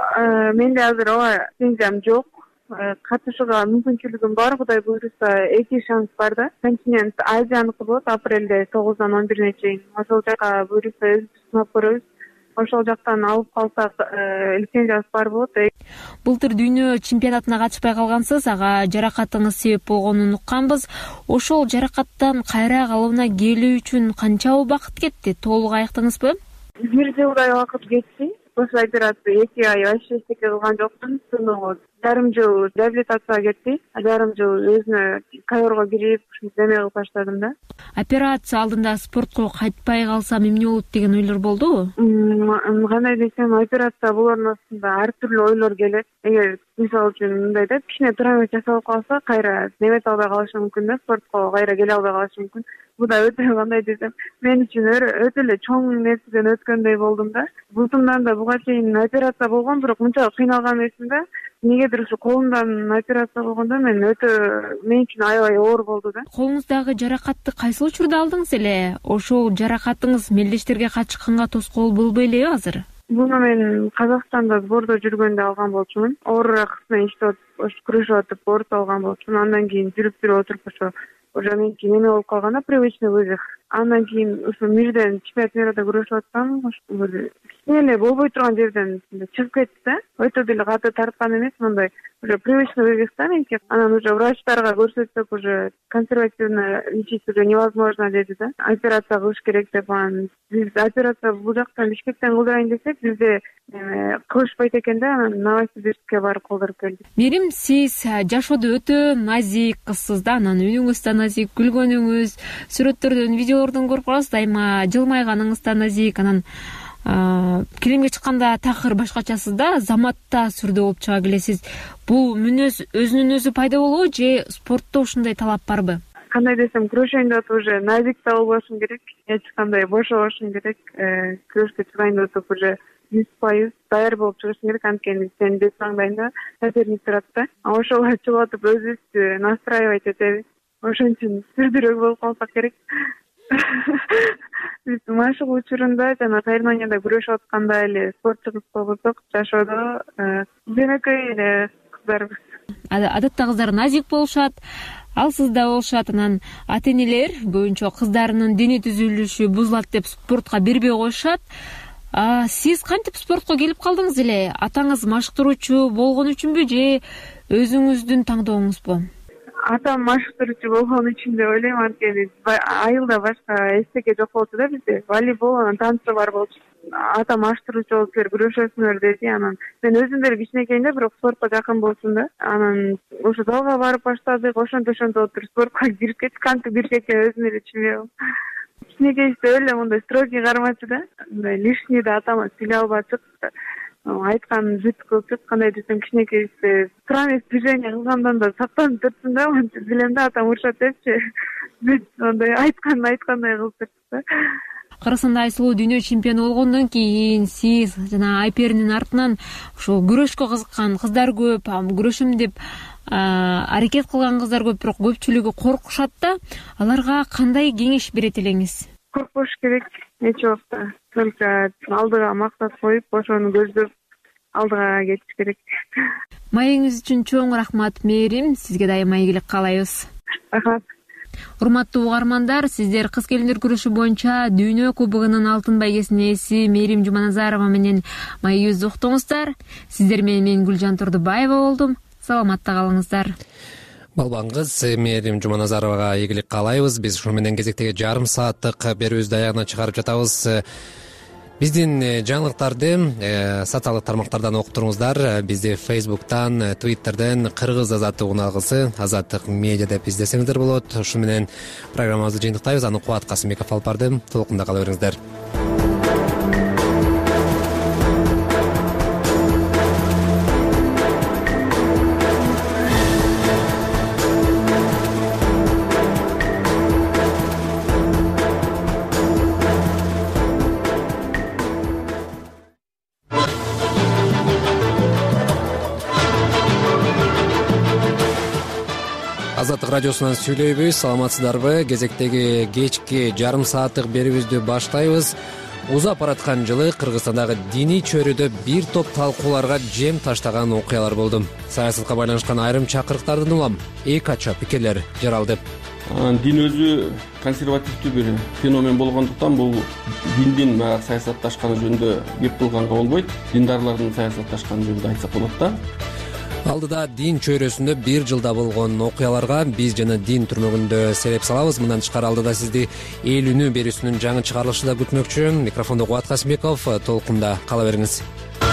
Менде азыр ооба пенсиям жок. Катышууга мүмкүнчүлүгүм бар, Кудай буйруса эки шанс бар да. Континент Азияныкы болот, апрелде тогуздан он бирине чейин. Ошол жака буйруса өзүбүз сынап көрөбүз. Ошол жактан алып калсак, лицензиясы бар болот. Былтыр дүйнө чемпионатына катышпай калгансыз, ага жаракатыңыз себеп болгонун укканбыз. Ошол жаракаттан кайра калыбына келүү үчүн канча убакыт кетти? Толук айыктыңызбы? Бир жылдай убакыт кетти. После операции эки ай вообще эчтеке кылган жокмун. Жарым жыл реабилитацияга кетти. Жарым жыл өзүнө ковёрго кирип, деме кылып баштадым да. Операция алдында спортко кайтпай калсам эмне болот деген ойлор болдубу? Кандай десем, операция болордун астында ар түрлүү ойлор келет. Эгер мисалы үчүн мындай да, кичине травма жасалып калса, кайра немете албай калышы мүмкүн да, спортко кайра келе албай калышы мүмкүн. Бул да өтө кандай десем, мен үчүн өтө эле чоң нерседен өткөндөй болдум да. Бутумдан да буга чейин операция болгон, бирок мынчалык кыйналган эмесмин да. Негедир ушу колумдан операция болгондо мен өтө мен үчүн аябай оор болду да. Колуңуздагы жаракатты кайсы учурда алдыңыз эле? Ошол жаракатыңыз мелдештерге катышканга тоскоол болбой элеби азыр? Буну мен Казакстанда сбордо жүргөндө алган болчумун. Оорураак кыз менен иштеп атып, күрөшүп атып, оорутуп алган болчумун. Андан кийин жүрүп жүрүп отуруп ошо уже меники неме болуп калганда, привычный вывих. Андан кийин ушу мирден чемпионат мирда күрөшүп атсам, кичине эле болбой турган жерден чыгып кетти да. Өтө деле каты тарткан эмес, мындай уже привычный вывих да меники. Анан уже врачтарга көрсөтсөк, уже консервативно лечить уже невозможно деди да. Операция кылыш керек деп, анан биз операция бул жактан Бишкектен кылдырайын десек, бизде кылышпайт экен да, анан Новосибирскке барып кылдырып келдик. Мерим, сиз жашоодо өтө назик кызсыз да, анан үнүңүз да назик, күлгөнүңүз, сүрөттөрдөн, видеолордон көрүп каласыз, дайыма жылмайганыңыз да назик, анан килимге чыкканда такыр башкачасыз да, заматта сүрдө болуп чыга келесиз. Бул мүнөз өзүнүн өзү пайда болобу же спортто ушундай талап барбы? Кандай десем, күрөшөйүн деп уже назик да болбошум керек, эч кандай бошобошум керек, күрөшкө чыгайын деп уже жүз пайыз даяр болуп чыгышың керек, анткени сен бет маңдайыңда соперник турат да. Ошого чыгып атып өзүбүздү настраивать этебиз. Ошон үчүн сүрдүрөөк болуп калсак керек. Биз машыгуу учурунда жана соревнованияда күрөшүп атканда эле спортчу кыз болбосок, жашоодо жөнөкөй эле кыздарбыз. Адатта кыздар назик болушат, алсыз да болушат. Анан ата-энелер көбүнчө кыздарынын дене түзүлүшү бузулат деп спортко бербей коюшат. Сиз кантип спортко келип калдыңыз эле? Атаңыз машыктыруучу болгон үчүнбү же өзүңүздүн таңдооңузбу? Атам машыктыруучу болгон үчүн деп ойлойм, анткени айылда башка эчтеке жок болчу да бизде. Волейбол, анан танцы бар болчу. Атам машыктыруучу болуп бер күрөшөсүңөр деди. Анан мен өзүм деле кичинекейимде бирок спортко жакын болчумун да. Анан ошо залга барып баштадык, ошентип ошентип отуруп спортко кирип кеттик. Кантип кирип кеткен өзүм эле түшүнбөйм. Кичинекейибизде эле мындай строгий кармачу да. Мындай лишний да атама сүйлөй албачык. Айтканын бүт кылчык, кандай десем, кичинекейибизде странный движение кылгандан да сактанып турсун да, билем да атам урушат депчи. Бүт андай айтканын айткандай кылып турчук да. Кыргызстанда айсылуу дүйнө чемпиону болгондон кийин сиз жана Айперинин артынан ошо күрөшкө кызыккан кыздар көп, күрөшөм деп аракет кылган кыздар көп, бирок көпчүлүгү коркушат да. Аларга кандай кеңеш берет элеңиз? Коркпош керек эч убакта. Только алдыга максат коюп, ошону көздөп алдыга кетиш керек. Маегиңиз үчүн чоң рахмат, Мээрим. Сизге дайыма ийгилик каалайбыз. Рахмат. Урматтуу угармандар, сиздер кыз келиндер күрөшү боюнча дүйнө кубогунун алтын байгесинин ээси Мээрим Жуманазарова менен маегибизди уктуңуздар. Сиздер менен мен Гүлжан Турдубаева болдум. Саламатта калыңыздар. Балбаңыз Мээрим Жуманазаровага ийгилик каалайбыз. Биз ушу менен кезектеги жарым сааттык берүүбүздү аягына чыгарып жатабыз. биздин жаңылыктарды социалдык тармактардан угуп туруңуздар. Бизди Facebook'тан, Twitter'ден Кыргыз Азаттык уналгысы, Азаттык медиа деп издесеңиздер болот. Ушу менен программабызды жыйынтыктайбыз. Аны Кубат Касымбеков алып барды. Толкунда кала бериңиздер. Азаттык радиосунан сүйлөйбүз. Саламатсыздарбы? Кезектеги кечки жарым сааттык берүүбүздү баштайбыз. Узап бараткан жылы Кыргызстандагы диний чөйрөдө бир топ талкууларга жем таштаган окуялар болду. Саясатка байланышкан айрым чакырыктардын улам эки ача пикирлер жаралды. Дин өзү консервативдүү бир феномен болгондуктан бул диндин баягы саясатташканы жөнүндө кеп кылганга болбойт. Диндарлардын саясатташканы жөнүндө айтсак болот да. Алдыда дин чөйрөсүндө бир жылда болгон окуяларга биз жана дин түрмөгүндө сереп салабыз. Мындан тышкары алдыда сизди эл үнү берүүсүнүн жаңы чыгарылышы да күтмөкчү. Микрофондо Кубат Касымбеков, толкунда кала бериңиз.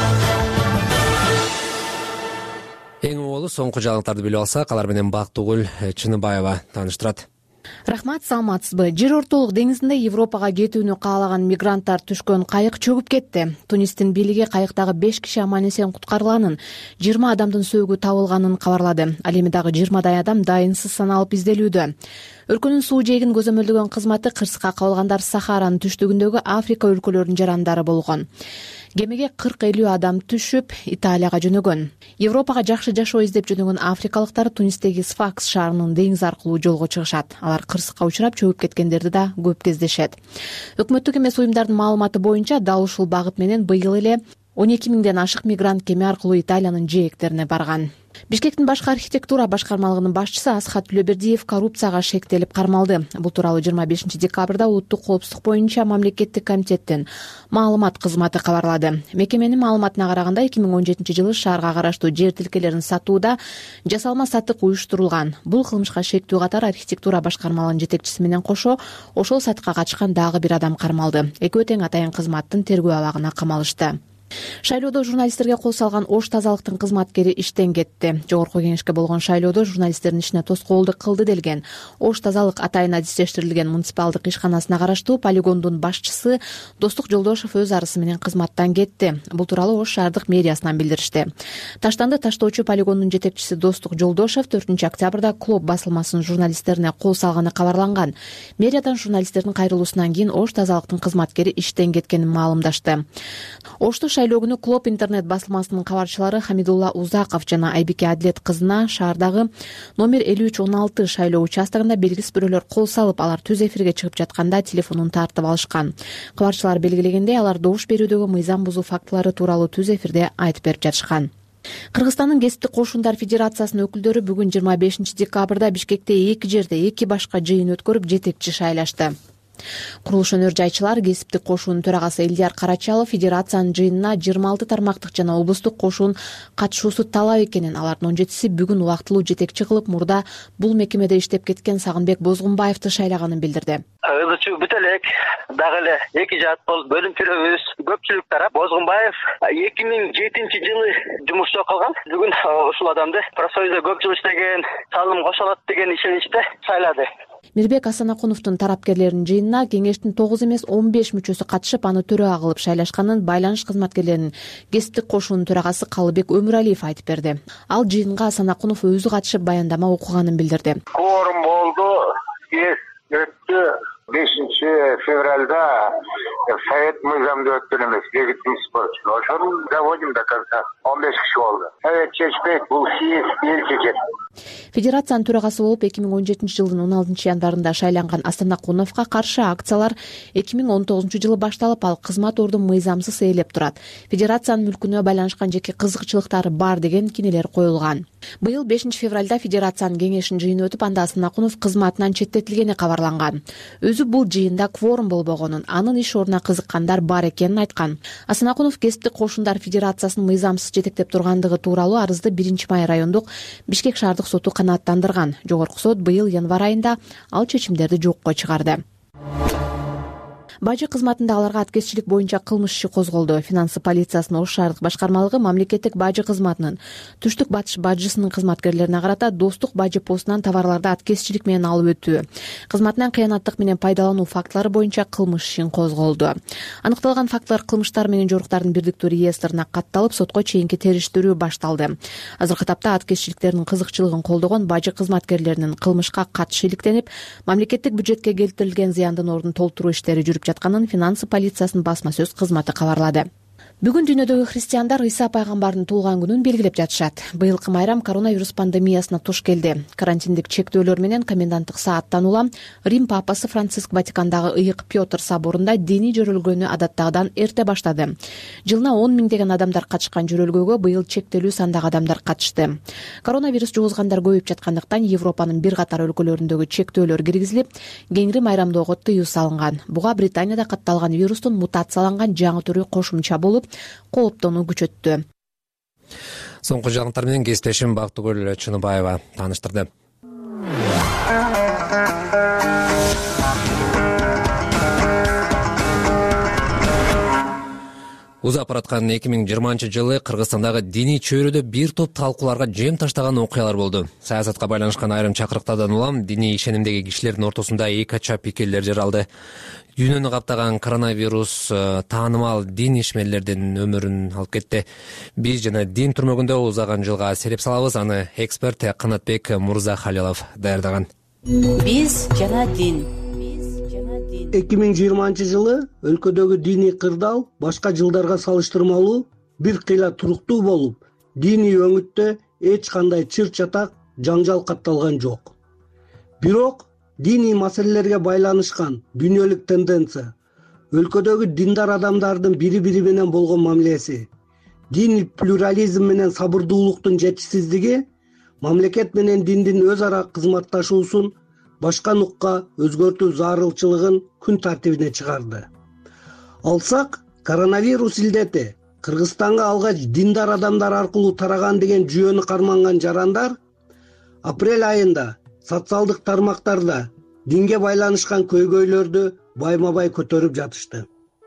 Эң уолу соңку жаңылыктарды билип алсак, алар менен Бактыгүл Чыныбаева тааныштырат. Рахмат, саламатсызбы? Жер ортолук деңизинде Европага кетүүнү каалаган мигранттар түшкөн кайык чөгүп кетти. Тунистин бийлиги кайыктагы беш киши аман эсен куткарылганын, жыйырма адамдын сөөгү табылганын кабарлады. Ал эми дагы жыйырмадай адам дайынсыз саналып изделүүдө. Өлкөнүн суу жээгин көзөмөлдөгөн кызматы кырсыкка кабылгандар Сахаранын түштүгүндөгү Африка өлкөлөрүнүн жарандары болгон. Кемеге кырк элүү адам түшүп, Италияга жөнөгөн. Европага жакшы жашоо издеп жөнөгөн африкалыктар Тунистеги Сфакс шаарынын деңиз аркылуу жолго чыгышат. Алар кырсыкка учурап чөгүп кеткендерди да көп кездешет. Өкмөттүк эмес уюмдардын маалыматы боюнча дал ушул багыт менен быйыл эле он эки миңден ашык мигрант кеме аркылуу Италиянын жээктерине барган. Бишкектин башкы архитектура башкармалыгынын башчысы Асхат Түлөбердиев коррупцияга шектелип кармалды. Бул тууралуу жыйырма бешинчи декабрда улуттук коопсуздук боюнча мамлекеттик комитеттин маалымат кызматы кабарлады. Мекеменин маалыматына караганда эки миң он жетинчи жылы шаарга караштуу жер тилкелерин сатууда жасалма сатык уюштурулган. Бул кылмышка шектүү катары архитектура башкармалыгынын жетекчиси менен кошо ошол сатыкка катышкан дагы бир адам кармалды. Экөө тең атайын кызматтын тергөө абагына камалышты. Шайлоодо журналисттерге кол салган Ош тазалыктын кызматкери иштен кетти. Жогорку кеңешке болгон шайлоодо журналисттердин ишине тоскоолдук кылды делген Ош тазалык атайын адистештирилген муниципалдык ишканасына караштуу полигондун башчысы Достук Жолдошов өз арызы менен кызматтан кетти. Бул тууралуу Ош шаардык мэриясынан билдиришти. Таштанды таштоочу полигондун жетекчиси Достук Жолдошов төртүнчү октябрда Клоп басылмасынын журналисттерине кол салганы кабарланган. Мэриядан журналисттердин кайрылуусунан кийин Ош тазалыктын кызматкери иштен кеткенин маалымдашты. Ошто шайлоо күнү Клоп интернет басылмасынын кабарчылары Хамидулла Узаков жана Айбике Адилет кызына шаардагы номер элүү үч он алты шайлоо участогунда белгисиз бирөөлөр кол салып, алар түз эфирге чыгып жатканда телефонун тартып алышкан. Кабарчылар белгилегендей, алар добуш берүүдөгү мыйзам бузуу фактылары тууралуу түз эфирде айтып берип жатышкан. Кыргызстандын кесиптик кошундар федерациясынын өкүлдөрү бүгүн жыйырма бешинчи декабрда Бишкекте эки жерде эки башка жыйын өткөрүп жетекчи шайлашты. Курулуш өнөр жайчылар кесиптик кошуунун төрагасы Элдияр Карачалов федерациянын жыйынына жыйырма алты тармактык жана облустук кошуун катышуусу талап экенин, алардын он жетиси бүгүн убактылуу жетекчи кылып, мурда бул мекемеде иштеп кеткен Сагынбек Бозгунбаевди шайлаганын билдирди. Ызычуу бүт элек дагы эле эки жаат болуп бөлүнчүлөрүбүз көпчүлүк тарап Бозгунбаев эки миң жетинчи жылы жумушта калган. Бүгүн ушул адамды профсоюзда көп жыл иштеген, салым кошолот деген ишеничте шайлады. Мирбек Асанакуновдун тарапкерлеринин жыйынына кеңештин тогуз эмес он беш мүчөсү катышып, аны төрага кылып шайлашканын байланыш кызматкерлеринин кесиптик кошуунун төрагасы Калыбек Өмүралиев айтып берди. Ал жыйынга Асанакунов өзү катышып баяндама окуганын билдирди. Кворум болду, съезд өттү. бешинчи февралда совет мыйзамды өттүн эмес, легитимность болчу. Ошону доводим до конца. он беш киши болду. Совет чечпейт, бул съезд эл чечет. Федерациянын төрагасы болуп эки миң он жетинчи жылдын он алтынчы январында шайланган Асанакуновго каршы акциялар эки миң он тогузунчу жылы башталып, ал кызмат ордун мыйзамсыз ээлеп турат. Федерациянын мүлкүнө байланышкан жеке кызыкчылыктары бар деген кинелер коюлган. Быйыл бешинчи февралда федерациянын кеңешинин жыйыны өтүп, анда Асанакунов кызматынан четтетилгени кабарланган. Өзү бул жыйында кворум болбогонун, анын иш ордуна кызыккандар бар экенин айткан. Асанакунов кесиптик кошундар федерациясынын мыйзамсыз жетектеп тургандыгы тууралуу арызды биринчи май райондук Бишкек шаардык соту канааттандырган. Жогорку сот быйыл январь айында ал чечимдерди жокко чыгарды. Бажы кызматында аларга аткезчилик боюнча кылмыш иши козголду. Финансы полициясынын Ош шаардык башкармалыгы мамлекеттик бажы кызматынын Түштүк Батыш бажысынын кызматкерлерине карата Достук бажы постунан товарларды аткезчилик менен алып өтүү, кызматынан кыянаттык менен пайдалануу фактылары боюнча кылмыш ишин козголду. Аныкталган фактылар кылмыштар менен жоруктардын бирдиктүү реестрине катталып, сотко чейинки териштирүү башталды. Азыркы тапта аткезчиликтердин кызыкчылыгын колдогон бажы кызматкерлеринин кылмышка катышы иликтенип, мамлекеттик бюджетке келтирилген зыяндын ордун толтуруу иштери жүрүп жатканын финансы полициясынын басма сөз кызматы кабарлады. Бүгүн дүйнөдөгү христиандар Ыйса пайгамбардын туулган күнүн белгилеп жатышат. Быйылкы майрам коронавирус пандемиясына туш келди. Карантиндик чектөөлөр менен коменданттык сааттан улам Рим папасы Франциск Ватикандагы Ыйык Петр соборунда диний жөрөлгөнү адаттагыдан эрте баштады. Жылына он миңдеген адамдар катышкан жөрөлгөгө быйыл чектелүү сандагы адамдар катышты. Коронавирус жугузгандар көбөйүп жаткандыктан Европанын бир катар өлкөлөрүндөгү чектөөлөр киргизилип, кеңири майрамдоого тыюу салынган. Буга Британияда катталган вирустун мутацияланган жаңы түрү кошумча болуп, кооптонуу күчөттү. Соңку жаңылыктар менен кесиптешим Бактыгүл Чыныбаева тааныштырды. Узап бараткан эки миң жыйырманчы жылы Кыргызстандагы диний чөйрөдө бир топ талкууларга жем таштаган окуялар болду. Саясатка байланышкан айрым чакырыктардан улам диний ишенимдеги кишилердин ортосунда эки ача пикирлер жаралды. Дүйнөнү каптаган коронавирус таанымал дин ишмерлердин өмүрүн алып кетти. Биз жана дин түрмөгүндө узаган жылга сереп салабыз. Аны эксперт Канатбек Мурзахалилов даярдаган. Биз жана дин. эки миң жыйырманчы жылы өлкөдөгү диний кырдаал башка жылдарга салыштырмалуу бир кыйла туруктуу болуп, диний өңүттө эч кандай чыр чатак, жаңжал катталган жок. Бирок диний маселелерге байланышкан дүйнөлүк тенденция, өлкөдөгү диндар адамдардын бири-бири менен болгон мамилеси, диний плюрализм менен сабырдуулуктун жетишсиздиги мамлекет менен диндин өз ара кызматташуусун башка нукка өзгөртүү зарылчылыгын күн тартибине чыгарды. Алсак, коронавирус илдети Кыргызстанга алгач диндар адамдар аркылуу тараган деген жүйөнү карманган жарандар апрель айында социалдык тармактарда динге байланышкан көйгөйлөрдү байма-бай көтөрүп жатышты.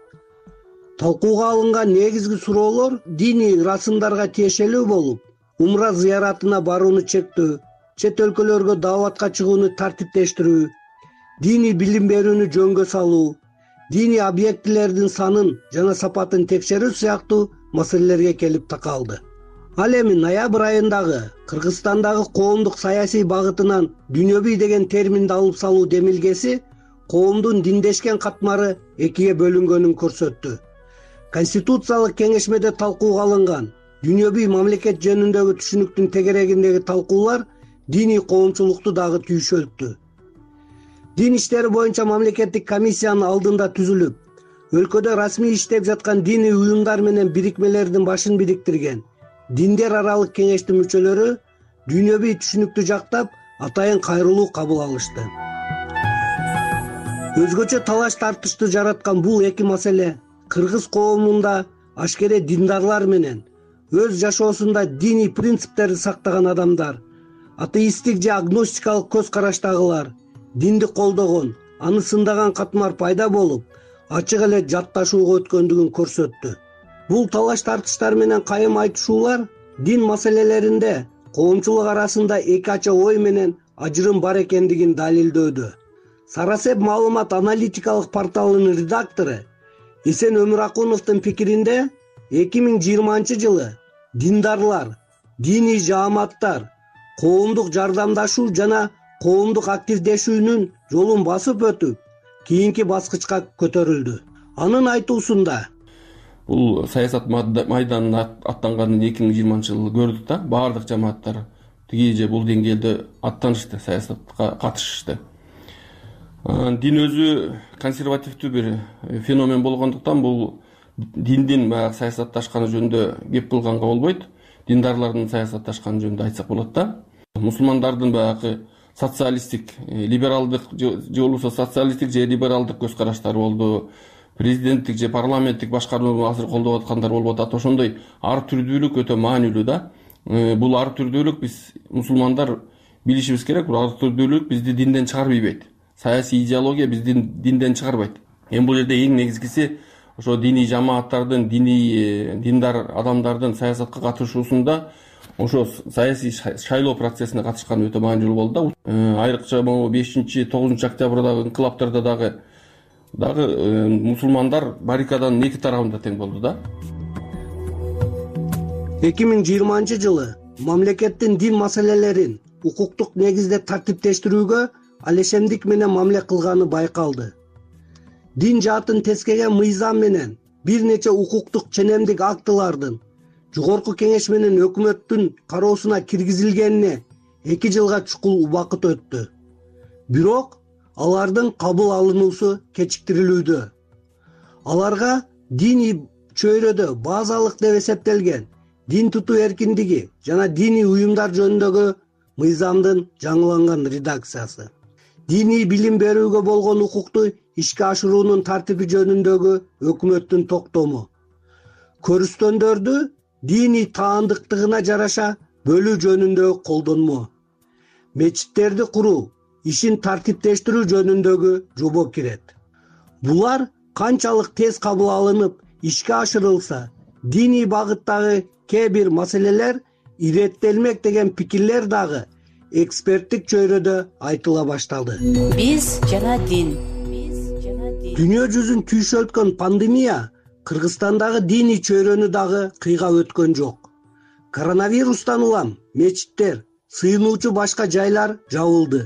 Талкууга алынган негизги суроолор диний расымдарга тиешелүү болуп, умра зыяратына барууну чектөө, чет өлкөлөргө дааватка чыгууну тартиптештирүү, диний билим берүүнү жөнгө салуу, диний объектилердин санын жана сапатын текшерүү сыяктуу маселелерге келип такалды. Ал эми ноябрь айындагы Кыргызстандагы коомдук саясий багытынан дүйнөбүй деген терминди алып салуу демилгеси коомдун диндешкен катмары экиге бөлүнгөнүн көрсөттү. Конституциялык кеңешмеде талкууга алынган дүйнөбүй мамлекет жөнүндөгү түшүнүктүн тегерегиндеги талкуулар диний коомчулукту дагы түйшөлттү. Дин иштери боюнча мамлекеттик комиссиянын алдында түзүлүп, өлкөдө расмий иштеп жаткан диний уюмдар менен бирикмелердин башын бириктирген диндер аралык кеңештин мүчөлөрү дүйнөбүй түшүнүктү жактап, атайын кайрылуу кабыл алышты. Өзгөчө талаш тартышты жараткан бул эки маселе кыргыз коомунда ашкере диндарлар менен өз жашоосунда диний принциптерди сактаган адамдар, атеисттик же агностикалык көз караштагылар, динди колдогон, аны сындаган катмар пайда болуп, ачык эле жатташууга өткөндүгүн көрсөттү. Бул талаш тартыштар менен кайым айтышуулар дин маселелеринде коомчулук арасында эки ача ой менен ажырым бар экендигин далилдөөдө. Сарасеп маалымат аналитикалык порталынын редактору Эсен Өмүракуновдун пикиринде эки миң жыйырманчы жылы диндарлар, диний жааматтар коомдук жардамдашуу жана коомдук активдешүүнүн жолун басып өтүп, кийинки баскычка көтөрүлдү. Анын айтуусунда бул саясат майданына аттанганын эки миң жыйырманчы жылы көрдүк да, баардык жамааттар тиги же бул деңгээлде аттанышты, саясатка катышышты. Дин өзү консервативдүү бир феномен болгондуктан бул диндин баягы саясатташканы жөнүндө кеп кылганга болбойт. Диндарлардын саясатташканы жөнүндө айтсак болот да. Мусулмандардын баягы социалисттик, либералдык же болбосо социалисттик же либералдык көз караштары болду. Президенттик же парламенттик башкарууну азыр колдоп аткандар болуп атат. Ошондой ар түрдүүлүк өтө маанилүү да. Бул ар түрдүүлүк биз мусулмандар билишибиз керек. Бул ар түрдүүлүк бизди динден чыгарбайт. Саясий идеология бизди динден чыгарбайт. эми бул жерде эң негизгиси ошо диний жамааттардын, диний диндар адамдардын саясатка катышуусунда ошо саясий шайлоо процессине катышкан өтө маанилүү болду да. Айрыкча могу бешинчи тогузунчу октябрдагы инкылаптарда дагы дагы мусулмандар баррикаданын эки тарабында тең болду да. эки миң жыйырманчы жылы мамлекеттин дин маселелерин укуктук негизде тартиптештирүүгө алешемдик менен мамиле кылганы байкалды. Дин жаатын тескеген мыйзам менен бир нече укуктук ченемдик актылардын жогорку кеңеш менен өкмөттүн кароосуна киргизилгенине эки жылга чукул убакыт өттү. Бирок алардын кабыл алынуусу кечиктирилүүдө. Аларга диний чөйрөдө базалык деп эсептелген дин тутуу эркиндиги жана диний уюмдар жөнүндөгү мыйзамдын жаңыланган редакциясы, диний билим берүүгө болгон укукту ишке ашыруунун тартиби жөнүндөгү өкмөттүн токтому, көрүстөндөрдү диний таандыктыгына жараша бөлүү жөнүндөгү колдонмо, мечиттерди куруу ишин тартиптештирүү жөнүндөгү жобо кирет. Булар канчалык тез кабыл алынып ишке ашырылса, диний багыттагы кээ бир маселелер иреттелмек деген пикирлер дагы эксперттик чөйрөдө айтыла башталды. Биз жана дин. Дүйнө жүзүн түйшөлткөн пандемия Кыргызстандагы диний чөйрөнү дагы кыйга өткөн жок. Коронавирустан улам мечиттер, сыйынуучу башка жайлар жабылды.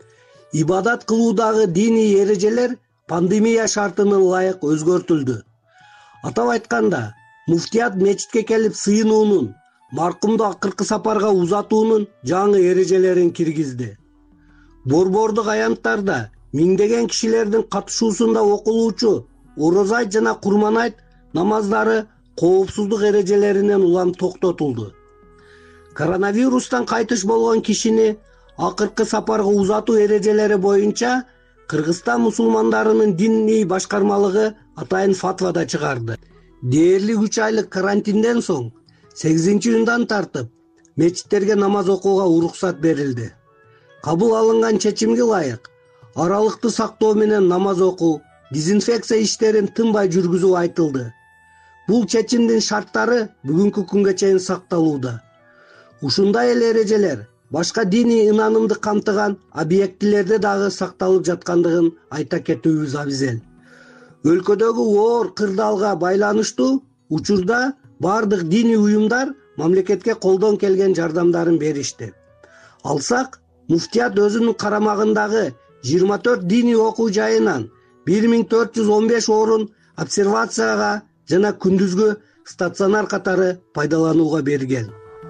Ибадат кылуудагы диний эрежелер пандемия шартына ылайык өзгөртүлдү. Атап айтканда, муфтият мечитке келип сыйынуунун, маркумду акыркы сапарга узатуунун жаңы эрежелерин киргизди. Борбордук аянттарда миңдеген кишилердин катышуусунда окулуучу Орозайт жана Курманайт намаздары коопсуздук эрежелеринен улам токтотулду. Коронавирустан кайтыш болгон кишини акыркы сапарга узатуу эрежелери боюнча Кыргызстан мусулмандарынын диний башкармалыгы атайын фатва да чыгарды. Дээрлик үч айлык карантинден соң сегизинчи июндан тартып мечиттерге намаз окууга уруксат берилди. Кабыл алынган чечимге ылайык аралыкты сактоо менен намаз окуу, дезинфекция иштерин тынбай жүргүзүү айтылды. Бул чечимдин шарттары бүгүнкү күнгө чейин сакталууда. Ушундай эле эрежелер башка диний ынанымды камтыган объектилерде дагы сакталып жаткандыгын айта кетүүбүз абзел. Өлкөдөгү оор кырдаалга байланыштуу учурда бардык диний уюмдар мамлекетке колдон келген жардамдарын беришти. Алсак, муфтият өзүнүн карамагындагы жыйырма төрт диний окуу жайынан бир миң төрт жүз он беш орун обсервацияга жана күндүзгү стационар катары пайдаланууга берген.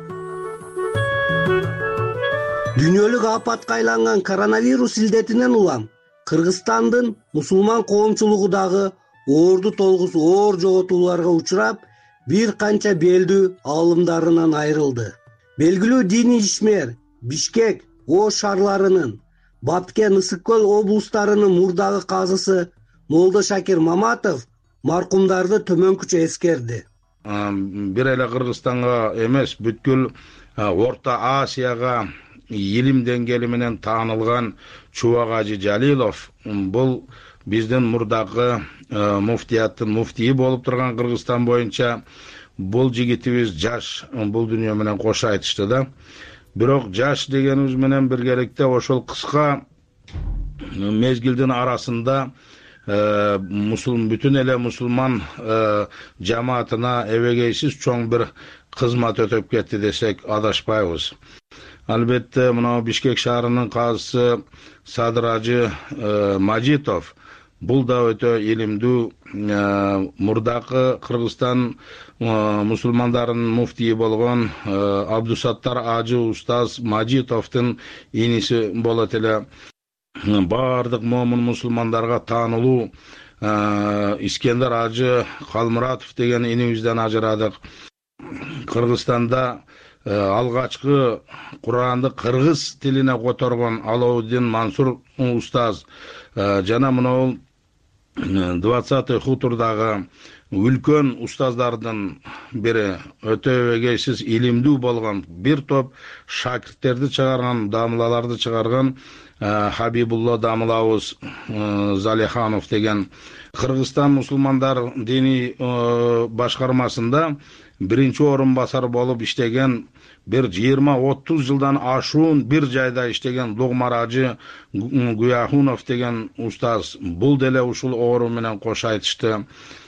Дүйнөлүк апатка айланган коронавирус илдетинен улам Кыргызстандын мусулман коомчулугу дагы оорду толгус оор жоготууларга учурап, бир канча белдүү аалымдарынан айрылды. Белгилүү диний ишмер Бишкек, Ош шаарларынын, Баткен, Ысык көл облустарынын мурдагы казысы Молдо Шакир Маматов маркумдарды төмөнкүчө эскерди. Бир эле Кыргызстанга эмес, бүткүл Орто Азияга илим деңгээли менен таанылган Чубак Ажы Жалилов бул биздин мурдагы муфтияттын муфтийи болуп турган Кыргызстан боюнча бул жигитибиз жаш, бул дүйнө менен кош айтышты да. Бирок жаш дегенибиз менен биргеликте ошол кыска мезгилдин арасында мусулман бүтүн эле мусулман жамаатына эбегейсиз чоң бир кызмат өтөп кетти десек адашпайбыз. Албетте мына Бишкек шаарынын казысы Садыр Ажы Мажитов бул да өтө илимдүү мурдакы Кыргызстан мусулмандарынын муфтийи болгон Абдусаттар Ажы устаз Мажитовдун иниси болот эле. Бардык момун мусулмандарга таанылуу Искендер Ажы Калмуратов деген инибизден ажырадык. Кыргызстанда алгачкы Куранды кыргыз тилине которгон Алаудин Мансур устаз жана мына двадцатый хутурдагы үлкөн устаздардын бири өтө эгейсиз илимдүү болгон бир топ шакирттерди чыгарган, дамылаларды чыгарган Хабибулла дамылабыз Залиханов деген Кыргызстан мусулмандар диний башкармасында биринчи орун басар болуп иштеген, бир жыйырма отуз жылдан ашуун бир жайда иштеген Лугмаражы Гуяхунов деген устаз бул деле ушул оору менен кош айтышты.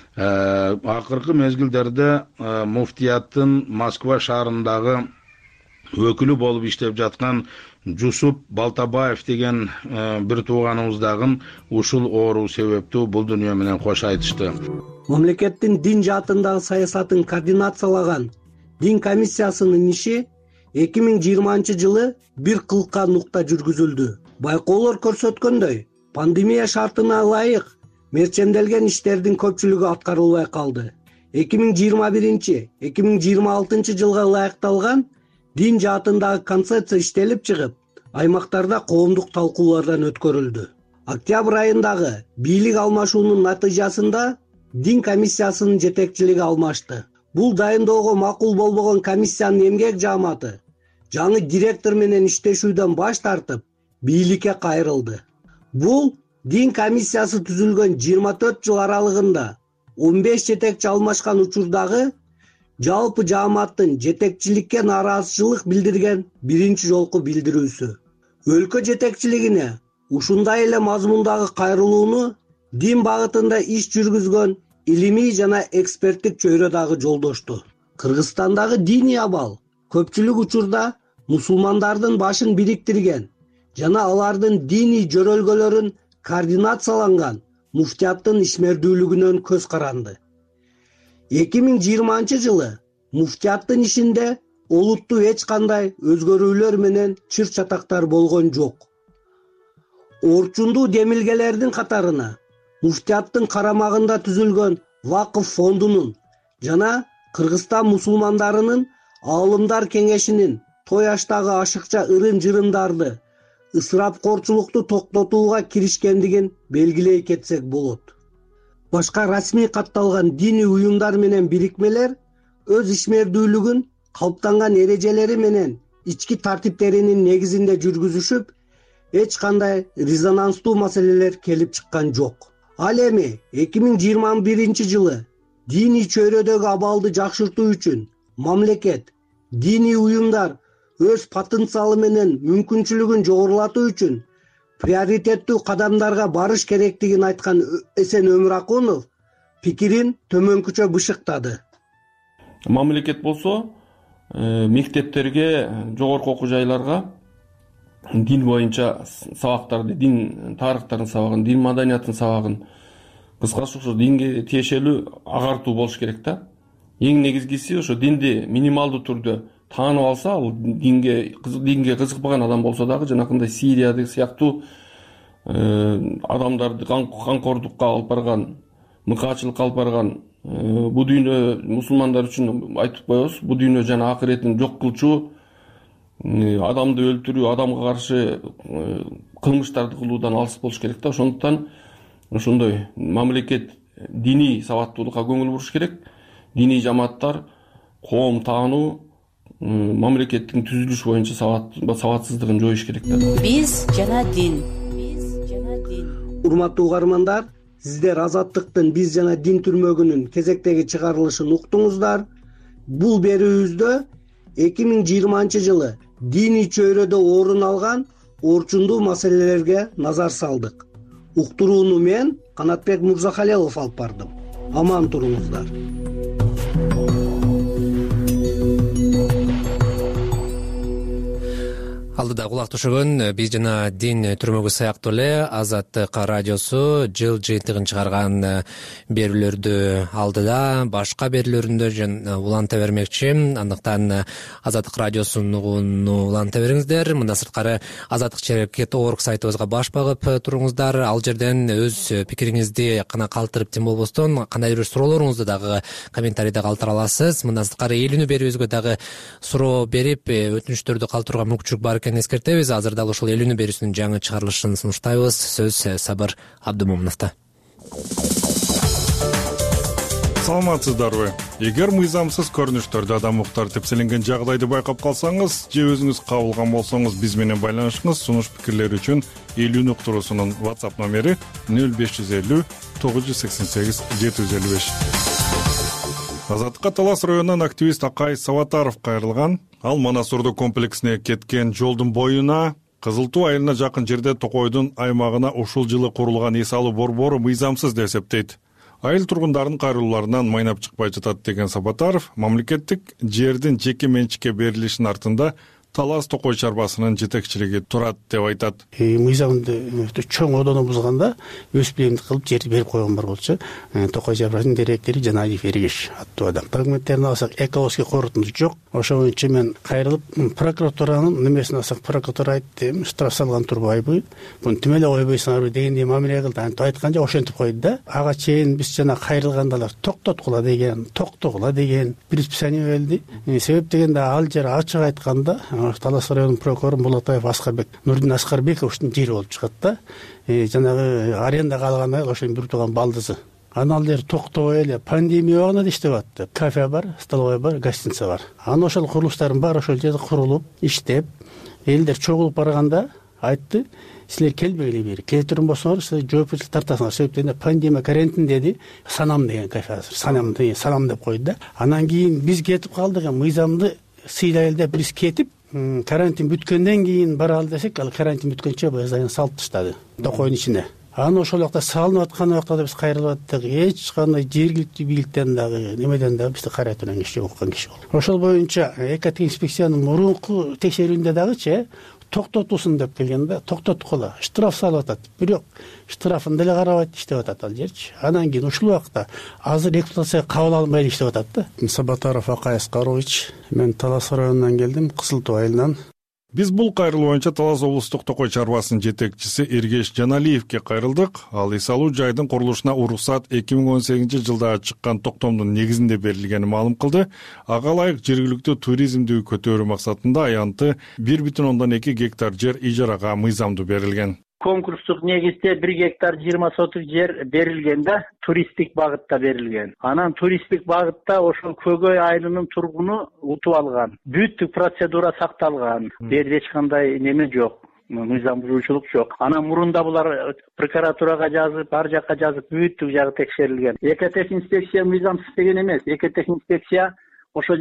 Акыркы мезгилдерде муфтияттын Москва шаарындагы өкүлү болуп иштеп жаткан Жусуп Балтабаев деген бир тууганыбыздагы ушул оору себептүү бул дүйнө менен кош айтышты. Мамлекеттин дин жаатындагы саясатын координациялаган дин комиссиясынын иши эки миң жыйырманчы жылы бир кылка нукта жүргүзүлдү. Байкоолор көрсөткөндөй, пандемия шартына ылайык мерченделген иштердин көпчүлүгү аткарылбай калды. эки миң жыйырма биринчи — эки миң жыйырма алтынчы жылга ылайыкталган дин жаатындагы концепция иштелип чыгып, аймактарда коомдук талкуулардан өткөрүлдү. Октябрь айындагы бийлик алмашуунун натыйжасында дин комиссиясынын жетекчилиги алмашты. Бул дайындоого макул болбогон комиссиянын эмгек жааматы жаңы директор менен иштешүүдөн баш тартып, бийликке кайрылды. Бул дин комиссиясы түзүлгөн жыйырма төрт жыл аралыгында он беш жетекчи алмашкан учурдагы жалпы жааматтын жетекчиликке нааразычылык билдирген биринчи жолку билдирүүсү. Өлкө жетекчилигине ушундай эле мазмундагы кайрылууну дин багытында иш жүргүзгөн илимий жана эксперттик чөйрө дагы жолдошту. Кыргызстандагы диний абал көпчүлүк учурда мусулмандардын башын бириктирген жана алардын диний жөрөлгөлөрүн координацияланган муфтияттын ишмердүүлүгүнөн көз каранды. эки миң жыйырманчы жылы муфтияттын ишинде олуттуу эч кандай өзгөрүүлөр менен чыр чатактар болгон жок. Орчундуу демилгелердин катарына муфтияттын карамагында түзүлгөн Вакыф фондунун жана Кыргызстан мусулмандарынын аалымдар кеңешинин той аштагы ашыкча ырым-жырымдарды, ысырапкорчулукту токтотууга киришкендигин белгилей кетсек болот. Башка расмий катталган диний уюмдар менен бирикмелер өз ишмердүүлүгүн калыптанган эрежелери менен ички тартиптеринин негизинде жүргүзүшүп, эч кандай резонанстуу маселелер келип чыккан жок. Ал эми эки миң жыйырма биринчи жылы диний чөйрөдөгү абалды жакшыртуу үчүн мамлекет, диний уюмдар өз потенциалы менен мүмкүнчүлүгүн жогорулатуу үчүн приоритеттүү кадамдарга барыш керектигин айткан Эсен Өмүракунов пикирин төмөнкүчө бышыктады. Мамлекет болсо мектептерге, жогорку окуу жайларга дин боюнча сабактарды, дин тарыхтарын сабагын, дин маданиятын сабагын, кыскасы ошо динге тиешелүү агартуу болуш керек да. Эң негизгиси ошо динди минималдуу түрдө таанып алса, ал динге динге кызыкпаган адам болсо дагы, жанакындай Сириядагы сыяктуу адамдарды камкордукка алып барган, мыкаачылыкка алып барган, бул дүйнө мусулмандар үчүн айтып коебуз, бул дүйнө жана акыретин жок кылчу, адамды өлтүрүү, адамга каршы кылмыштарды кылуудан алыс болуш керек да. Ошондуктан ошондой мамлекет диний сабаттуулукка көңүл буруш керек. Диний жамааттар коом таануу, мамлекеттин түзүлүш боюнча сабатсыздыгын жоюш керек да. Биз жана дин. Урматтуу угармандар, сиздер Азаттыктын Биз жана дин түрмөгүнүн кезектеги чыгарылышын уктуңуздар. Бул берүүбүздө эки миң жыйырманчы жылы диний чөйрөдө орун алган орчундуу маселелерге назар салдык. Уктурууну мен Канатбек Мурзахалилов алып бардым. Аман туруңуздар. Алдыда кулак түшөгөн Биз жана дин түрмөгү сыяктуу эле Азаттык радиосу жыл жыйынтыгын чыгарган берүүлөрдү алдыда, башка берүүлөрүндө уланта бермекчи. Андыктан Азаттык радиосун уланта бериңиздер. Мындан сырткары азаттык чекит точка орг сайтыбызга баш багып туруңуздар. Ал жерден өз пикириңизди гана калтырып, тим болбостон кандайдыр бир суроолоруңузду дагы комментарийде калтыра аласыз. Мындан сырткары илүүнү берүүбүзгө дагы суроо берип, өтүнүчтөрдү калтырууга мүмкүнчүлүк бар экенин эскертебиз. Азыр дагы ушул илүүнү берүүсүнүн жаңы чыгарылышын сунуштайбыз. Сөз Сабыр Абдымомуновдо. саламатсыздарбы? Эгер мыйзамсыз көрүнүштөрдө адам укуктары тепселенген жагдайды байкап калсаңыз же өзүңүз кабылган болсоңуз биз менен байланышыңыз. Сунуш пикирлер үчүн элүү уктуруусунун WhatsApp номери нөл беш жүз элүү тогуз жүз сексен сегиз жети жүз элүү беш. Азаттыкка Талас районунан активист Акай Сабатаров кайрылган. Ал Манасурду комплексине кеткен жолдун боюна Кызыл Туу айылына жакын жерде Токойдун аймагына ушул жылы курулган эс алуу борбору мыйзамсыз деп эсептейт. Айыл тургундарынын кайрылууларынан майнап чыкпай жатат деген Сабатаров мамлекеттик жердин жеке менчикке берилишинин артында Талас Токой чарбасынын жетекчилиги турат деп айтат. Мыйзамды чоң одону бузганда өз билимдик кылып жерди берип койгон бар болчу. Токой чарбасынын директори Жаналиев Эргеш аттуу адам. Документтерин алсак экологический корутунду жок. Ошо боюнча мен кайрылып прокуратуранын немесин алсак прокуратура айтты, штраф салган турбайбы, буну тим эле койбойсуңарбы дегендей мамиле кылды. Антип айтканча ошентип койду да. Ага чейин биз жана кайрылгандалар токтоткула деген, токтогула деген предписание берди. Себеп дегенде ал жер ачык айтканда Талас районунун прокурору Булатаев Аскарбек, Нурдин Аскарбековичтин жери болуп чыгат да. Жанагы арендага алган айыл ошонун бир тууган балдызы. Анан ал жер токтобой эле пандемия убагында иштеп атты. Кафе бар, столовая бар, гостиница бар. Анан ошол курулуштардын баары ошол жерде курулуп, иштеп, элдер чогулуп барганда айтты, силер келбегиле бери. Келтирин болсоңор, силер жоопкерчилик тартасыңар. Себеп дегенде пандемия карантин деди. Санам деген кафе азыр. Санам деген санам деп койду да. Анан кийин биз кетип калдык, мыйзамды сыйлайлы деп биз кетип карантин бүткөндөн кийин баралы десек, ал карантин бүткөнчө баягы салып таштады Токойдун ичине. Анан ошол убакта салынып аткан убакта биз кайрылып аттык. Эч кандай жергиликтүү бийликтен дагы, немеден дагы бизди кайрайтын киши жок, уккан киши жок. Ошол боюнча экотек инспекциянын мурунку текшерүүндө дагычы токтотусун деп келгенде токтоткула, штраф салып атат. Бирок штрафын деле карабайт, иштеп атат ал жерчи. Анан кийин ушул убакта азыр эксплуатацияга кабыл алынбай иштеп атат да. Сабатаров Акай Аскарович, мен Талас районунан келдим, Кызыл Туу айылынан. Биз бул кайрылуу боюнча Талас облустук Токой чарбасынын жетекчиси Эргеш Жаналиевке кайрылдык. Ал эс алуу жайдын курулушуна уруксат эки миң он сегизинчи жылда чыккан токтомдун негизинде берилгенин маалым кылды. Ага ылайык жергиликтүү туризмди көтөрүү максатында аянты бир бүтүн ондон эки гектар жер ижарага мыйзамдуу берилген. Конкурстук негизде бир гектар жыйырма сотук жер берилген да, туристтик багытта берилген. Анан туристтик багытта ошол Көгөй айылынын тургуну утуп алган. Бүттүк процедура сакталган. Берде эч кандай неме жок. Мыйзам бузуучулук жок. Анан мурунда булар прокуратурага жазып, ар жакка жазып, бүттүк жагы текшерилген. Экотех инспекция мыйзамсыз деген эмес. Экотех инспекция ошо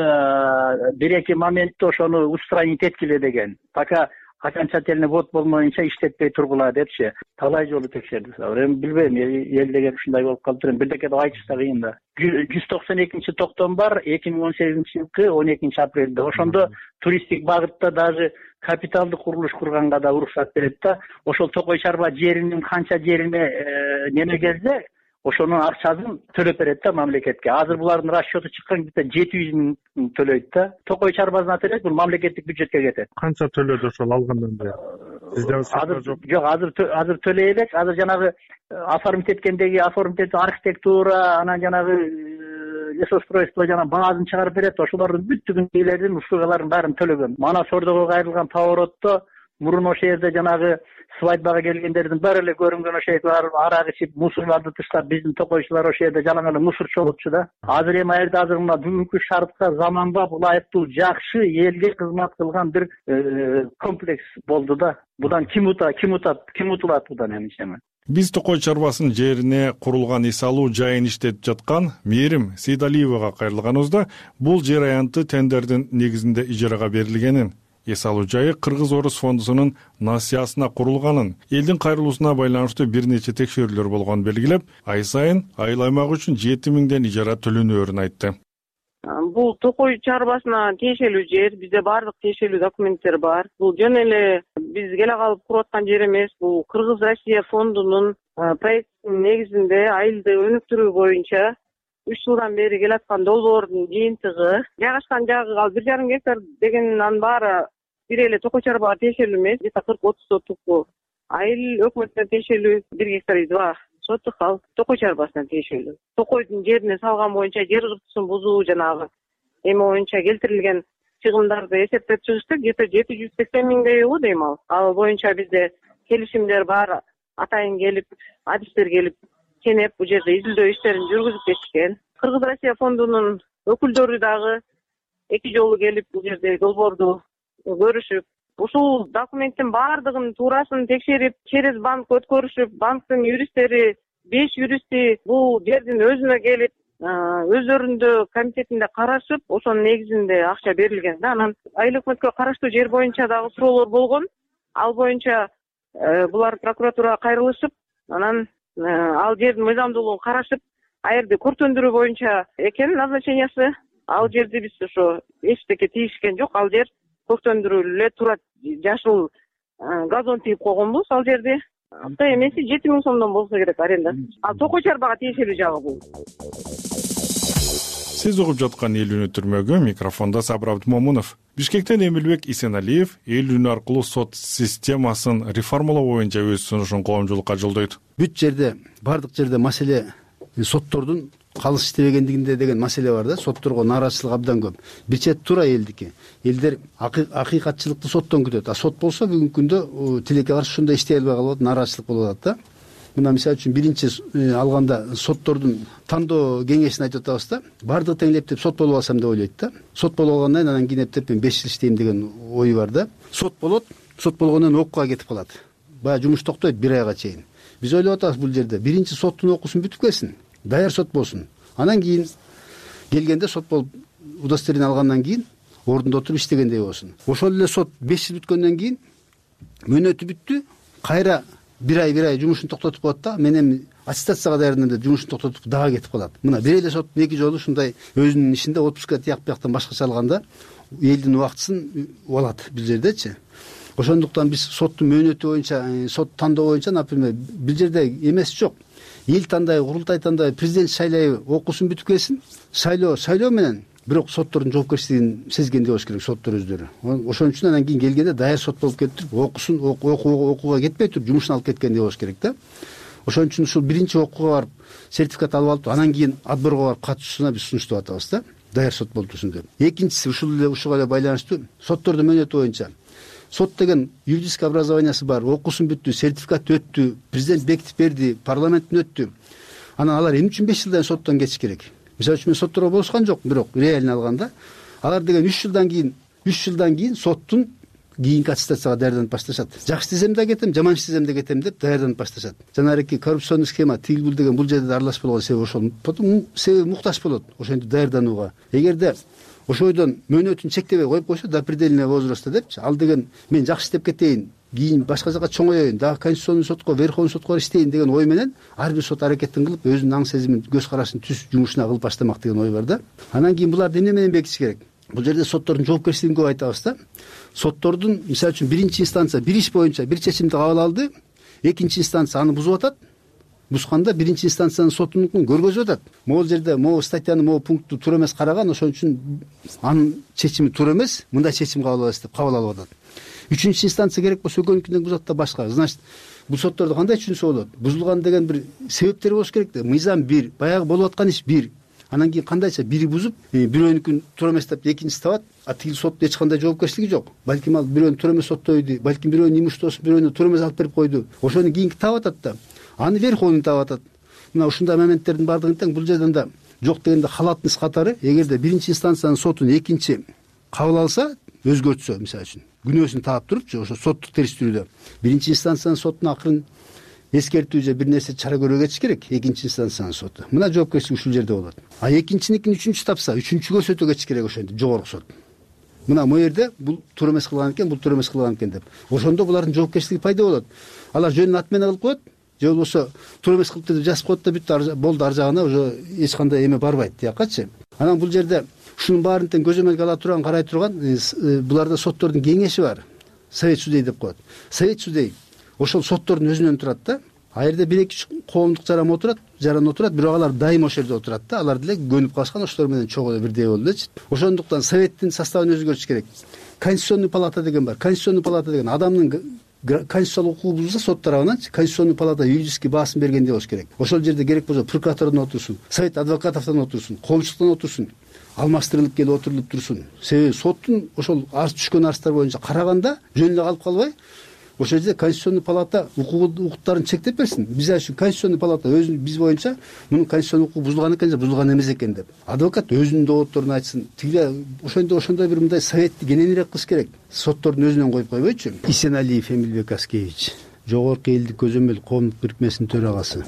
жанагы бир-эки моментте ошону устранить эткиле деген. Пока окончательный вод болмоюнча иштетпей тургула депчи. Талай жолу текшерди. Эми билбейм, эл деген ушундай болуп калыптыр. Бирдеке деп айтыш да кыйын да. жүз токсон экинчи токтом бар, эки миң он сегизинчи жылкы он экинчи апрелде. Ошондо туристтик багытта даже капиталдык курулуш курганга да уруксат берет да. Ошол Токой чарба жеринин канча жерине неме келсе, ошонун акчасын төлөп берет да мамлекетке. Азыр булардын расчету чыккан где-то жети жүз миң төлөйт да. Токой чарбасына төлөйт, бул мамлекеттик бюджетке кетет. Канча төлөдү ошол алгандан бери? Сизде азыр жок. Жок, азыр азыр төлөй элек. Азыр жанагы оформить эткендеги оформить архитектура, анан жанагы лесоустройство жана баазын чыгарып берет. Ошолордун бүттүгүн үйлердин услугаларын баарын төлөгөн. Мана Сордого кайрылган поворотто мурун ошол жерде жанагы свадьбага келгендердин баары эле көрүнгөн ошол жерде арак ичип, мусорларды таштап, биздин токойчулар ошол жерде жалаң эле мусор чогултчу да. Азыр эми аерде азыр мына бүгүнкү шартка заманбап, ылайыктуу, жакшы, элге кызмат кылган бир комплекс болду да. Будан ким утат, ким утат, ким утулат будан эмне? Биз Токой чарбасынын жерине курулган эс алуу жайын иштетип жаткан Мээрим Сейдалиевага кайрылганыбызда бул жер аянты тендердин негизинде ижарага берилгенин, эс алуу жайы Кыргыз Орус фондусунун насыясына курулганын, элдин кайрылуусуна байланыштуу бир нече текшерүүлөр болгонун белгилеп, ай сайын айыл аймак үчүн жети миңден ижара төлөнөөрүн айтты. Бул Токой чарбасына тиешелүү жер, бизде баардык тиешелүү документтер бар. Бул жөн эле биз келе калып куруп аткан жер эмес. Бул Кыргыз Россия фондунун проектинин негизинде айылды өнүктүрүү боюнча үч жылдан бери келаткан долбоордун жыйынтыгы. Жайгашкан жагы ал бир жарым гектар дегенин баары бир эле Токой чарбага тиешелүү эмес. Где-то кырк отуз сотук айыл өкмөтүнө тиешелүү бир гектар два сотук ал Токой чарбасына тиешелүү. Токойдун жерине салган боюнча жер кыртысын бузуу жанагы эми боюнча келтирилген чыгымдарды эсептеп чыгыштык. Где-то жети жүз сексен миңдей болот дейм ал. Ал боюнча бизде келишимдер бар, атайын келип, адистер келип, кенеп бул жерде изилдөө иштерин жүргүзүп кетишкен. Кыргыз Россия фондунун өкүлдөрү дагы эки жолу келип бул жерде долбоорду көрүшүп, ушул документтин баардыгын туурасын текшерип, через банк өткөрүшүп, банктын юристтери, беш юристи бул жердин өзүнө келип, өздөрүндө комитетинде карашып, ошонун негизинде акча берилген да. Анан айыл өкмөткө караштуу жер боюнча дагы суроолор болгон. Ал боюнча булар прокуратурага кайрылышып, анан ал жердин мыйзамдуулугун карашып, а жерде көртөндүрүү боюнча экен назначениясы. Ал жерде биз ошо эчтеке тийишкен жок. Ал жер көртөндүрүү эле турат. Жашыл газон тийип койгонбуз ал жерде. Ата эмеси жети миң сомдон болсо керек аренда. Ал Токой чарбага тиешелүү жагы бул. Сиз угуп жаткан эл үнү түрмөгү, микрофондо Сабыр Абдымомунов. Бишкектен Эмилбек Исеналиев эл үнү аркылуу сот системасын реформалоо боюнча өз сунушун коомчулукка жолдойт. Бүт жерде, бардык жерде маселе соттордун калыс иштебегендигинде деген маселе бар да. Сотторго нааразычылык абдан көп. Бир чет туура элдики. Элдер акыйкатчылыкты соттон күтөт. А сот болсо бүгүнкү күндө тилекке каршы ушундай иштей албай калып, нааразычылык болуп атат да. Мына мисалы үчүн биринчи алганда соттордун тандоо кеңешин айтып атабыз да. Бардыгы тең эптеп сот болуп алсам деп ойлойт да. Сот болуп алгандан кийин анан кийин эптеп мен беш жыл иштейм деген ой бар да. Сот болот, сот болгондон кийин окууга кетип калат. Баягы жумуш токтойт бир айга чейин. Биз ойлоп атабыз бул жерде биринчи соттун окуусун бүтүп келсин, даяр сот болсун. Анан кийин келгенде сот болуп удостоверение алгандан кийин ордунда отуруп иштегендей болсун. Ошол эле сот беш жыл бүткөндөн кийин мөөнөтү бүттү, кайра бир ай бир ай жумушун токтотуп коет да. Мен эми аттестацияга даярдым деп жумушун токтотуп дагы кетип калат. Мына бир эле соттун эки жолу ушундай өзүнүн ишинде отпускка тияк бияктан башкача алганда элдин убактысын алат бул жердечи. Ошондуктан биз соттун мөөнөтү боюнча, сот тандоо боюнча, например, бул жерде эмес жок. Эл тандай, курултай тандай, президент шайлайбы, окуусун бүтүп келсин, шайлоо, шайлоо менен бирок соттордун жоопкерчилигин сезгендей болуш керек соттор өздөрү. Ошон үчүн анан кийин келгенде даяр сот болуп келип туруп, окуусун окууга кетпей туруп жумушун алып кеткендей болуш керек да. Ошон үчүн ушул биринчи окууга барып сертификат алып алып, анан кийин отборго барып катышуусуна биз сунуштап атабыз да. Даяр сот болтурсун деп. Экинчиси ушул эле ушуга эле байланыштуу соттордун мөөнөтү боюнча. Сот деген юридическое образованиясы бар, окуусун бүттү, сертификат өттү, президент бекитип берди, парламенттен өттү. Анан алар эмне үчүн беш жылдан соттон кетиш керек? Мисалы үчүн мен сотторго болушкан жок, бирок реально алганда алар деген үч жылдан кийин, үч жылдан кийин соттун кийинки аттестацияга даярданып башташат. Жакшы десем да кетем, жаман десем да кетем деп даярданып башташат. Жанагы коррупционный схема тигил бул деген бул жерде аралаш болгон себеби ошол. Потом себеби муктаж болот ошентип даярданууга. Эгерде ошойдон мөөнөтүн чектебей коюп койсо до предельного возраста депчи, ал деген мен жакшы иштеп кетейин, кийин башка жака чоңоёюн, дагы конституционный сотко, верховный сотко иштейин деген ой менен ар бир сот аракетин кылып, өзүнүн аң сезимин, көз карашын түз жумушуна кылып баштамак деген ой бар да. Анан кийин буларды эмне менен бекитиш керек? Бул жерде соттордун жоопкерчилигин көп айтабыз да. Соттордун мисалы үчүн биринчи инстанция бир иш боюнча бир чечимди кабыл алды, экинчи инстанция аны бузуп атат. Бузганда биринчи инстанциянын сотунун көргөзүп атат. Могул жерде могу статьянын могу пункту туура эмес караган, ошон үчүн анын чечими туура эмес, мындай чечим кабыл алабыз деп кабыл алып атат. Үчүнчү инстанция керек болсо экөөнүкүнөн бузат да башка. Значит, бул соттордо кандай түшүнсө болот? Бузулган деген бир себептери болуш керек да. Мыйзам бир, баягы болуп аткан иш бир. Анан кийин кандайча бири бузуп, бирөөнүкүн туура эмес деп экинчиси табат, а тигил соттун эч кандай жоопкерчилиги жок. Балким ал бирөөнү туура эмес соттойду, балким бирөөнүн имуществосун бирөөнү туура эмес алып берип койду. Ошону кийинки таап атат да. Аны верховный таап атат. Мына ушундай моменттердин баардыгын тең бул жерден да жок дегенде халатность катары, эгерде биринчи инстанциянын сотун экинчи кабыл алса, өзгөртсө, мисалы үчүн күнөөсүн таап турупчу, ошо соттук териштирүүдө биринчи инстанциянын сотуна акырын эскертүү же бир нерсе чара көрүүгө кетиш керек, экинчи инстанциянын соту. Мына жоопкерчилик ушул жерде болот. А экинчиникин үчүнчү тапса, үчүнчүгө көрсөтө кетиш керек ошентип жогорку сот. Мына могу жерде бул туура эмес кылган экен, бул туура эмес кылган экен деп. Ошондо булардын жоопкерчилиги пайда болот. Алар жөнүн аты менен кылып коет, же болбосо туура эмес кылыпты деп жазып коет да бүттү, болду, ар жагына уже эч кандай эме барбайт тиякачы. Анан бул жерде ушунун баарын тең көзөмөлгө ала турган, карай турган буларда соттордун кеңеши бар. Совет судей деп коет. Совет судей ошол соттордун өзүнөн турат да. А жерде бир эки коомдук жаран отурат, жаран отурат, бирок алар дайым ошол жерде отурат да. Алар деле көнүп калышкан, ошолор менен чогуу бирдей болду элечи. Ошондуктан советтин составын өзгөртүш керек. Конституционный палата деген бар. Конституционный палата деген адамдын конституциялык укугу бузулса сот тарабынан конституционный палата юридический баасын бергендей болуш керек. Ошол жерде керек болсо прокуратурдан отурсун, совет адвокатовдон отурсун, коомчулуктан отурсун, алмаштырылып келип отурулуп турсун. Себеби соттун ошол арыз түшкөн арыздар боюнча караганда жөн эле калып калбай, ошол жерде конституционный палата укуктарын чектеп берсин. Биз ушул конституционный палата өзү биз боюнча мунун конституционный укугу бузулган экен же бузулган эмес экен деп адвокат өзүнүн доотторун айтсын. Тиги ошондой ошондой бир мындай советти кененирээк кылыш керек. Соттордун өзүнөн коюп койбойчу. Исеналиев Эмилбек Аскевич, Жогорку элдик көзөмөл коомдук бирикмесинин төрагасы.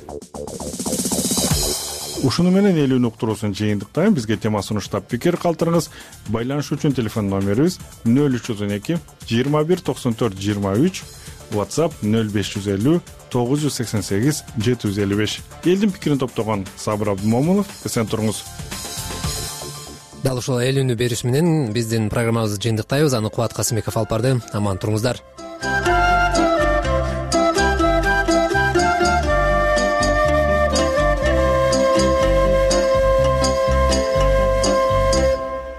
Ушуну менен элүү уктуруусун жыйынтыктайм. Бизге тема сунуштап пикир калтырыңыз. Байланыш үчүн телефон номерибиз нөл үч жүз он эки жыйырма бир токсон төрт жыйырма үч, WhatsApp нөл беш жүз элүү тогуз жүз сексен сегиз жети жүз элүү беш. Элдин пикирин топтогон Сабыр Абдымомунов, эсен туруңуз. Дал ушул элүүнү бериш менен биздин программабызды жыйынтыктайбыз. Аны Кубат Касымбеков алып барды. Аман туруңуздар.